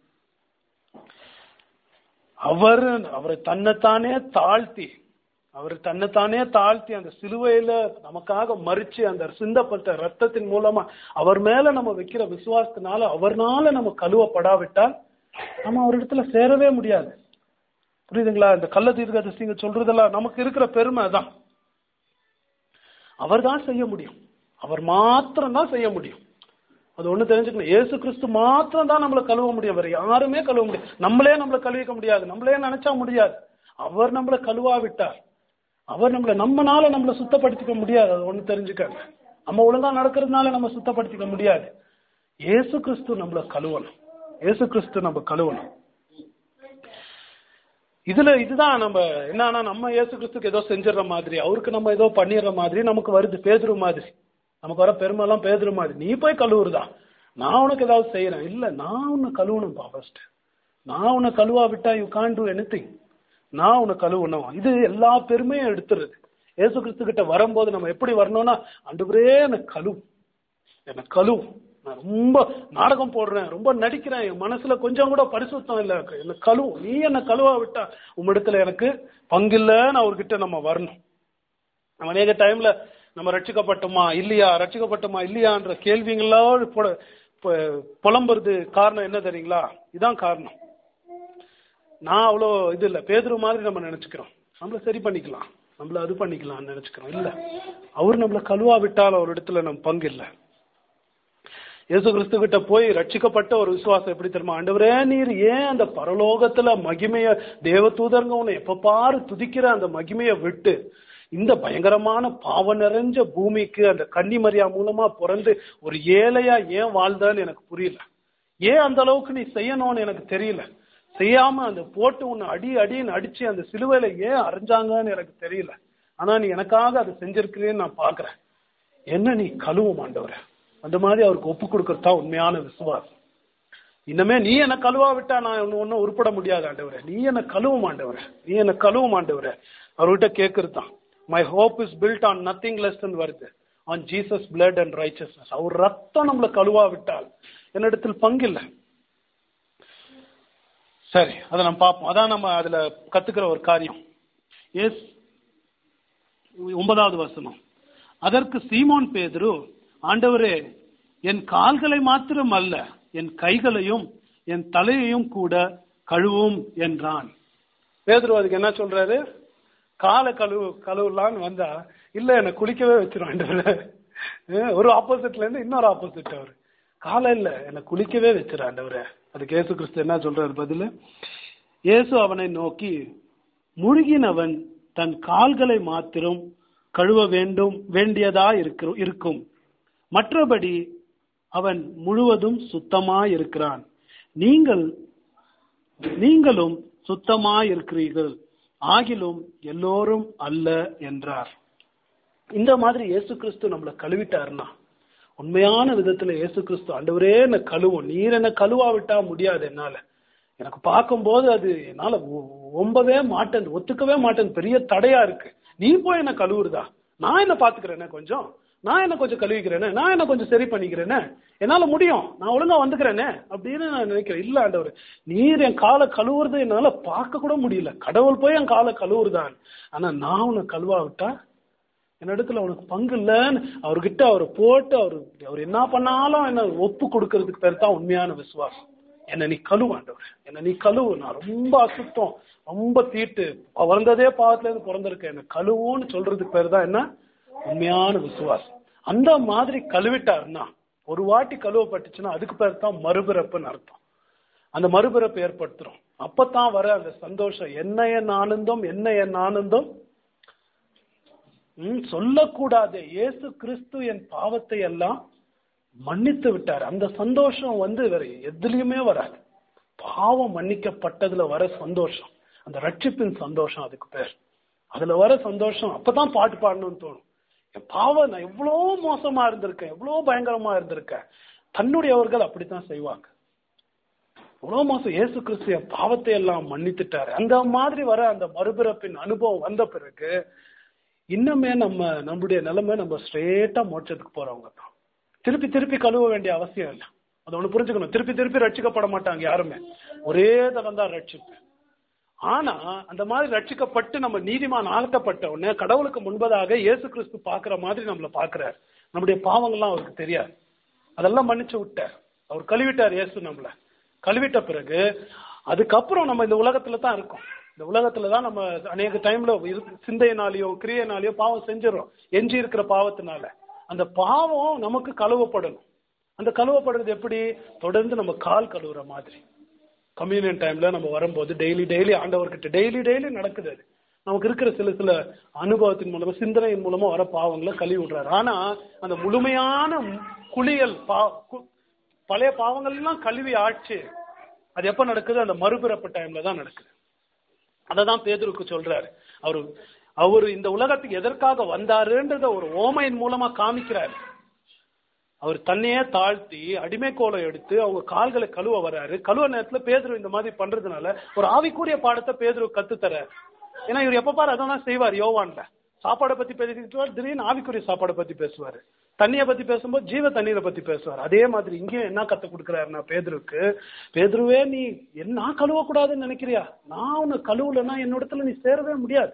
அவர் அவரை தன்னைத்தானே தாழ்த்தி அவர் தன்னைத்தானே தாழ்த்தி அந்த சிலுவையில நமக்காக மறிச்சு அந்த சிந்தப்பட்ட ரத்தத்தின் மூலமா அவர் மேல நம்ம வைக்கிற விசுவாசத்தினால அவர்னால நம்ம கழுவப்படாவிட்டால் நம்ம அவர் இடத்துல சேரவே முடியாது. புரியுதுங்களா? இந்த கள்ள தீர்க்கதரிசிங்க சொல்றதெல்லாம் நமக்கு இருக்கிற பெருமை தான். அவர் தான் செய்ய முடியும், அவர் மாத்திரம் தான் செய்ய முடியும். அது ஒண்ணு தெரிஞ்சுக்கணும், இயேசு கிறிஸ்து மாத்திரம் தான் நம்மளை கழுவ முடியும், வேற யாருமே கழுவ முடியாது. நம்மளே நம்மளை கழுவிக்க முடியாது, நம்மளே நினைச்சா முடியாது. அவர் நம்மளை கழுவாவிட்டார், அவர் நம்மளை நம்மனால நம்மளை சுத்தப்படுத்திக்க முடியாது. அது ஒண்ணு தெரிஞ்சுக்காங்க, நம்ம ஒழுங்கா நடக்கிறதுனால நம்ம சுத்தப்படுத்திக்க முடியாது. இயேசு கிறிஸ்து நம்மளை கழுவணும், இயேசு கிறிஸ்து நம்ம கழுவணும். இதுல இதுதான் நம்ம என்னன்னா, நம்ம இயேசு கிறிஸ்துக்கு ஏதோ செஞ்சிடற மாதிரி, அவருக்கு நம்ம ஏதோ பண்ணிடுற மாதிரி நமக்கு வருது. பேதுரு மாதிரி நமக்கு வர பெருமை எல்லாம் பேதுரு மாதிரி, நீ போய் கழுவுறதா, நான் உனக்கு ஏதாவது செய்யறேன். இல்ல, நான் உன்னை கழுவணும்பா ஃபர்ஸ்ட். நான் உன்னை கழுவா விட்டா யூ கான்ட் டு எனிதிங். நான் உன்னை கழுவணும். இது எல்லா பெருமையும் எடுத்துருது. இயேசு கிறிஸ்து கிட்ட வரும்போது நம்ம எப்படி வரணும்னா, ஆண்டவரே என்னை கழுவு, என்னை கழுவு, நான் ரொம்ப நாடகம் போடுறேன், ரொம்ப நடிக்கிறேன், என் மனசுல கொஞ்சம் கூட பரிசுத்தம் இல்லை, என்ன கழுவு, நீ என்ன கழுவா விட்டா உம்மிடத்துல எனக்கு பங்கில்லைன்னு அவர்கிட்ட நம்ம வரணும். நம்ம அநேக டைம்ல நம்ம ரட்சிக்கப்பட்டோமா இல்லையா ரட்சிக்கப்பட்டோமா இல்லையான்ற கேள்விங்களோடு புலம்புறது காரணம் என்ன தெரியுங்களா? இதான் காரணம். நான் அவ்வளோ இது இல்லை, பேதுரு மாதிரி நம்ம நினைச்சுக்கிறோம், நம்மள சரி பண்ணிக்கலாம், நம்மள அது பண்ணிக்கலாம்னு நினைச்சுக்கிறோம். இல்ல, அவர் நம்மளை கழுவா விட்டால் அவர் இடத்துல நம்ம பங்கு இல்லை. இயேசு கிறிஸ்து கிட்ட போய் ரட்சிக்கப்பட்ட ஒரு விசுவாசம் எப்படி தெரியுமா? ஆண்டவரே நீர் ஏன் அந்த பரலோகத்துல மகிமைய தேவதூதர்ங்க உன்னை எப்ப பாரு துதிக்கிற அந்த மகிமையை விட்டு இந்த பயங்கரமான பாவ நிறைஞ்ச பூமிக்கு அந்த கன்னிமரியா மூலமா பிறந்து ஒரு ஏழையா ஏன் வாழ்ந்தான்னு எனக்கு புரியல. ஏன் அந்த அளவுக்கு நீ செய்யணும்னு எனக்கு தெரியல. செய்யாம அந்த போட்டு உன்னை அடி அடின்னு அடிச்சு அந்த சிலுவையில ஏன் அரைஞ்சாங்கன்னு எனக்கு தெரியல. ஆனா நீ எனக்காக அதை செஞ்சிருக்கிறேன்னு நான் பாக்குறேன். என்ன நீ கழுவும் ஆண்டவரே. அந்த மாதிரி அவருக்கு ஒப்பு கொடுக்கறதா உண்மையான விசுவாசம். இன்னமே நீ என்ன கழுவா விட்டா நான் ஒன்னும் உருப்பட முடியாது ஆண்டவரே. நீ என்ன கழுவும் ஆண்டவரே. நீ என்ன கழுவும் ஆண்டவரே. அவர்கிட்ட கேட்கறது தான். My hope is built on nothing less than வருது on Jesus blood and righteousness. அவர் ரத்தம் நம்மளை கழுவா விட்டால் என்னிடத்தில் பங்கில்லை. சரி, அதை நம்ம பார்ப்போம். அதான் நம்ம அதுல கத்துக்கிற ஒரு காரியம். எஸ் ஒன்பதாவது வசனம். அதற்கு சீமோன் பேதுரு, ஆண்டவரே என் கால்களை மாத்திரம் அல்ல என் கைகளையும் என் தலையையும் கூட கழுவும் என்றான். பேதுரு அதுக்கு என்ன சொல்றாரு? காலை கழுவு கழுவலான்னு வந்தா இல்ல என்ன குளிக்கவே வச்சிரும். ஒரு ஆப்போசிட்ல இருந்து இன்னொரு ஆப்போசிட். அவரு காலை இல்ல என்ன குளிக்கவே வச்சிரு ஆண்டவரே. அதுக்கு இயேசு கிறிஸ்து என்ன சொல்றாரு பதில்? இயேசு அவனை நோக்கி, முழுகினவன் தன் கால்களை மாத்திரம் கழுவ வேண்டும் வேண்டியதா இருக்கும், மற்றபடி அவன் முழுவதும் சுத்தமாயிருக்கிறான். நீங்கள் நீங்களும் சுத்தமாயிருக்கிறீர்கள், ஆகிலும் எல்லோரும் அல்ல என்றார். இந்த மாதிரி இயேசு கிறிஸ்து நம்மளை கழுவிட்டாருன்னா உண்மையான விதத்துல இயேசு கிறிஸ்து, ஆண்டவரே என்ன கழுவும், நீர் என்ன கழுவா விட்டா முடியாது என்னால. எனக்கு பார்க்கும்போது அது என்னால ஒம்பவே மாட்டேன், ஒத்துக்கவே மாட்டேன், பெரிய தடையா இருக்கு. நீ போய் என்ன கழுவுறதா? நான் என்ன பாத்துக்கிறேனே, கொஞ்சம் நான் என்ன கொஞ்சம் கழுவிக்கிறேனே, நான் என்ன கொஞ்சம் சரி பண்ணிக்கிறேனே, என்னால முடியும், நான் ஒழுங்கா வந்துக்கிறேனே அப்படின்னு நான் நினைக்கிறேன். இல்ல ஆண்டவர், நீர் என் காலை கழுவுறது என்னால பார்க்க கூட முடியல. கடவுள் போய் என் காலை கழுவுறதான். ஆனா நான் உன்னை கழுவா விட்டா என்னிடத்துல அவனுக்கு பங்கு இல்லைன்னு அவர்கிட்ட அவரை போட்டு அவர் அவர் என்ன பண்ணாலும் என்ன ஒப்பு கொடுக்கறதுக்கு பேர் தான் உண்மையான விசுவாசம். என்ன நீ கழுவாண்டவர், என்ன நீ கழுவு, நான் ரொம்ப அசுத்தம், ரொம்ப தீட்டு, பிறந்ததே பாவத்துல இருந்து பிறந்திருக்கேன், என்ன கழுவுன்னு சொல்றதுக்கு பேர் தான் என்ன உண்மையான விசுவாசம். அந்த மாதிரி கழுவிட்டாருன்னா, ஒரு வாட்டி கழுவப்பட்டுச்சுன்னா அதுக்கு பேர் தான் மறுபிறப்புன்னு அர்த்தம். அந்த மறுபிறப்பு ஏற்படுத்துறோம். அப்பதான் வர அந்த சந்தோஷம், என்ன என் ஆனந்தம், என்ன என் ஆனந்தம் உம் சொல்லக்கூடாது. இயேசு கிறிஸ்து என் பாவத்தை எல்லாம் மன்னித்து விட்டார். அந்த சந்தோஷம் வந்து வேற எதுலயுமே வராது. பாவம் மன்னிக்கப்பட்டதுல வர சந்தோஷம், அந்த ரட்சிப்பின் சந்தோஷம் அதுக்கு பேர். அதுல வர சந்தோஷம் அப்பதான் பாட்டு பாடணும்னு தோணும். என் பாவம், நான் எவ்வளவு மோசமா இருந்திருக்கேன், எவ்வளவு பயங்கரமா இருந்திருக்கேன். தன்னுடையவர்கள் அப்படித்தான் செய்வாங்க. எவ்வளவு மோசம், இயேசு கிறிஸ்து என் பாவத்தை எல்லாம் மன்னித்துட்டாரு. அந்த மாதிரி வர அந்த மறுபிறப்பின் அனுபவம் வந்த பிறகு இன்னுமே நம்ம நம்முடைய நிலைமை நம்ம ஸ்ட்ரெயிட்டா மோட்சத்துக்கு போறவங்க தான். திருப்பி திருப்பி கழுவ வேண்டிய அவசியம் இல்லை. அதை ஒண்ணு புரிஞ்சுக்கணும். திருப்பி திருப்பி ரட்சிக்கப்பட மாட்டாங்க யாருமே, ஒரே தரம் தான் ரட்சிப்பு. ஆனா அந்த மாதிரி ரட்சிக்கப்பட்டு நம்ம நீதிமான் ஆகப்பட்ட உடனே கடவுளுக்கு முன்பதாக இயேசு கிறிஸ்து பாக்குற மாதிரி நம்மளை பாக்குறாரு. நம்முடைய பாவங்கள்லாம் அவருக்கு தெரியாது, அதெல்லாம் மன்னிச்சு விட்டார். அவர் கழுவிட்டார். இயேசு நம்மளை கழுவிட்ட பிறகு அதுக்கப்புறம் நம்ம இந்த உலகத்துல தான் இருக்கோம். இந்த உலகத்துலதான் நம்ம அநேக டைம்ல சிந்தையினாலேயோ கிரியையினாலேயோ பாவம் செஞ்சிடறோம். எஞ்சி இருக்கிற பாவத்தினால அந்த பாவம் நமக்கு கழுவப்படணும். அந்த கழுவப்படுறது எப்படி? தொடர்ந்து நம்ம கால் கழுவுற மாதிரி. கம்யூனியன் டைம்ல நம்ம வரும்போது டெய்லி டெய்லி ஆண்டவர்கிட்ட டெய்லி டெய்லி நடக்குது. அது நமக்கு இருக்கிற சில சில அனுபவத்தின் மூலமா சிந்தனையின் மூலமா வர பாவங்களை கழுவி விடுறாரு. ஆனா அந்த முழுமையான குளியல் பா பழைய பாவங்கள் எல்லாம் கழுவி ஆச்சு. அது எப்ப நடக்குது? அந்த மறுபிறப்பு டைம்ல தான் நடக்குது. அததான் பேதுருக்கு சொல்றாரு. அவரு அவரு இந்த உலகத்துக்கு எதற்காக வந்தாருன்றத ஒரு ஓமையின் மூலமா காமிக்கிறாரு. அவர் தன்னையே தாழ்த்தி அடிமை கோலை எடுத்து அவங்க கால்களை கழுவ வர்றாரு. கழுவ நேரத்துல பேதுரு இந்த மாதிரி பண்றதுனால ஒரு ஆவிக்குரிய பாடத்தை பேதுரு கத்து தர்றாரு. ஏன்னா இவர் எப்ப பாரு அதான் செய்வார். யோவான்ல சாப்பாடை பத்தி பேசிட்டு திடீர்னு ஆவிக்குரிய சாப்பாடை பத்தி பேசுவாரு. தண்ணியை பத்தி பேசும்போது ஜீவ தண்ணீரை பத்தி பேசுவார். அதே மாதிரி இங்கேயும் என்ன கத்து கொடுக்குறாருன்னா பேதுருக்கு, பேதுருவே நீ என்ன கழுவ கூடாதுன்னு நினைக்கிறியா? நான் உன்னை கழுவுலன்னா என்னோடத்துல நீ சேரவே முடியாது.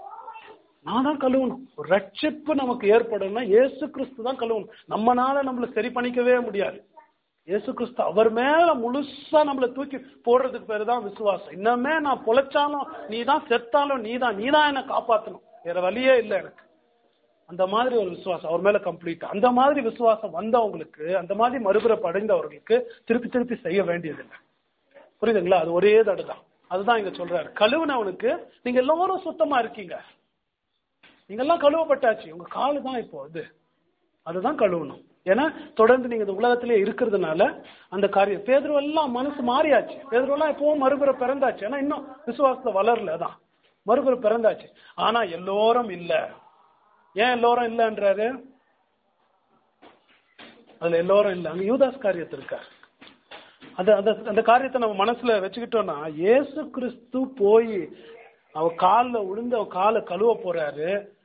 நான் தான் கழுவணும். ஒரு ரட்சிப்பு நமக்கு ஏற்படணும்னா இயேசு கிறிஸ்து தான் கழுவணும். நம்மனால நம்மள சரி பண்ணிக்கவே முடியாது. இயேசு கிறிஸ்து அவர் மேல முழுசா நம்மள தூக்கி போடுறதுக்கு பேரு தான் விசுவாசம். இன்னமே நான் பொழைச்சாலும் நீ தான், செத்தாலும் நீ தான், நீ தான் என்னை காப்பாற்றணும். வேற வழியே இல்லை எனக்கு. அந்த மாதிரி ஒரு விசுவாசம் அவர் மேல கம்ப்ளீட். அந்த மாதிரி விசுவாசம் வந்தவங்களுக்கு, அந்த மாதிரி மறுபிறப்பு அடைந்தவர்களுக்கு திருப்பி திருப்பி செய்ய வேண்டியதில்லை. புரியுதுங்களா? அது ஒரே தடவை தான். அதுதான் இங்க சொல்றாரு. கழுவுனவனுக்கு நீங்க எல்லாரும் சுத்தமா இருக்கீங்க, நீங்க எல்லாம் கழுவப்பட்டாச்சு, உங்க காலு தான் இப்போ இது, அதுதான் கழுவணும். ஏன்னா தொடர்ந்து நீங்க இந்த உலகத்திலே இருக்கிறதுனால அந்த காரியம். பேதுரு எல்லாம் மனசு மாறியாச்சு, பேதுரு எல்லாம் எப்பவும் மறுபிற பிறந்தாச்சு, ஏன்னா இன்னும் விசுவாசத்தை வளரல, அதான் மறுபிற பிறந்தாச்சு. ஆனா எல்லோரும் இல்ல. ஏன் எல்லோரும் இல்லைன்றாரு? அதுல எல்லோரும் இல்லை. அங்க யூதாஸ் காரியத்தை இருக்காரு. அந்த அந்த காரியத்தை நம்ம மனசுல வச்சுக்கிட்டோம்னா, இயேசு கிறிஸ்து போய் அவ காலில் விழுந்து அவ காலை கழுவ போறாரு.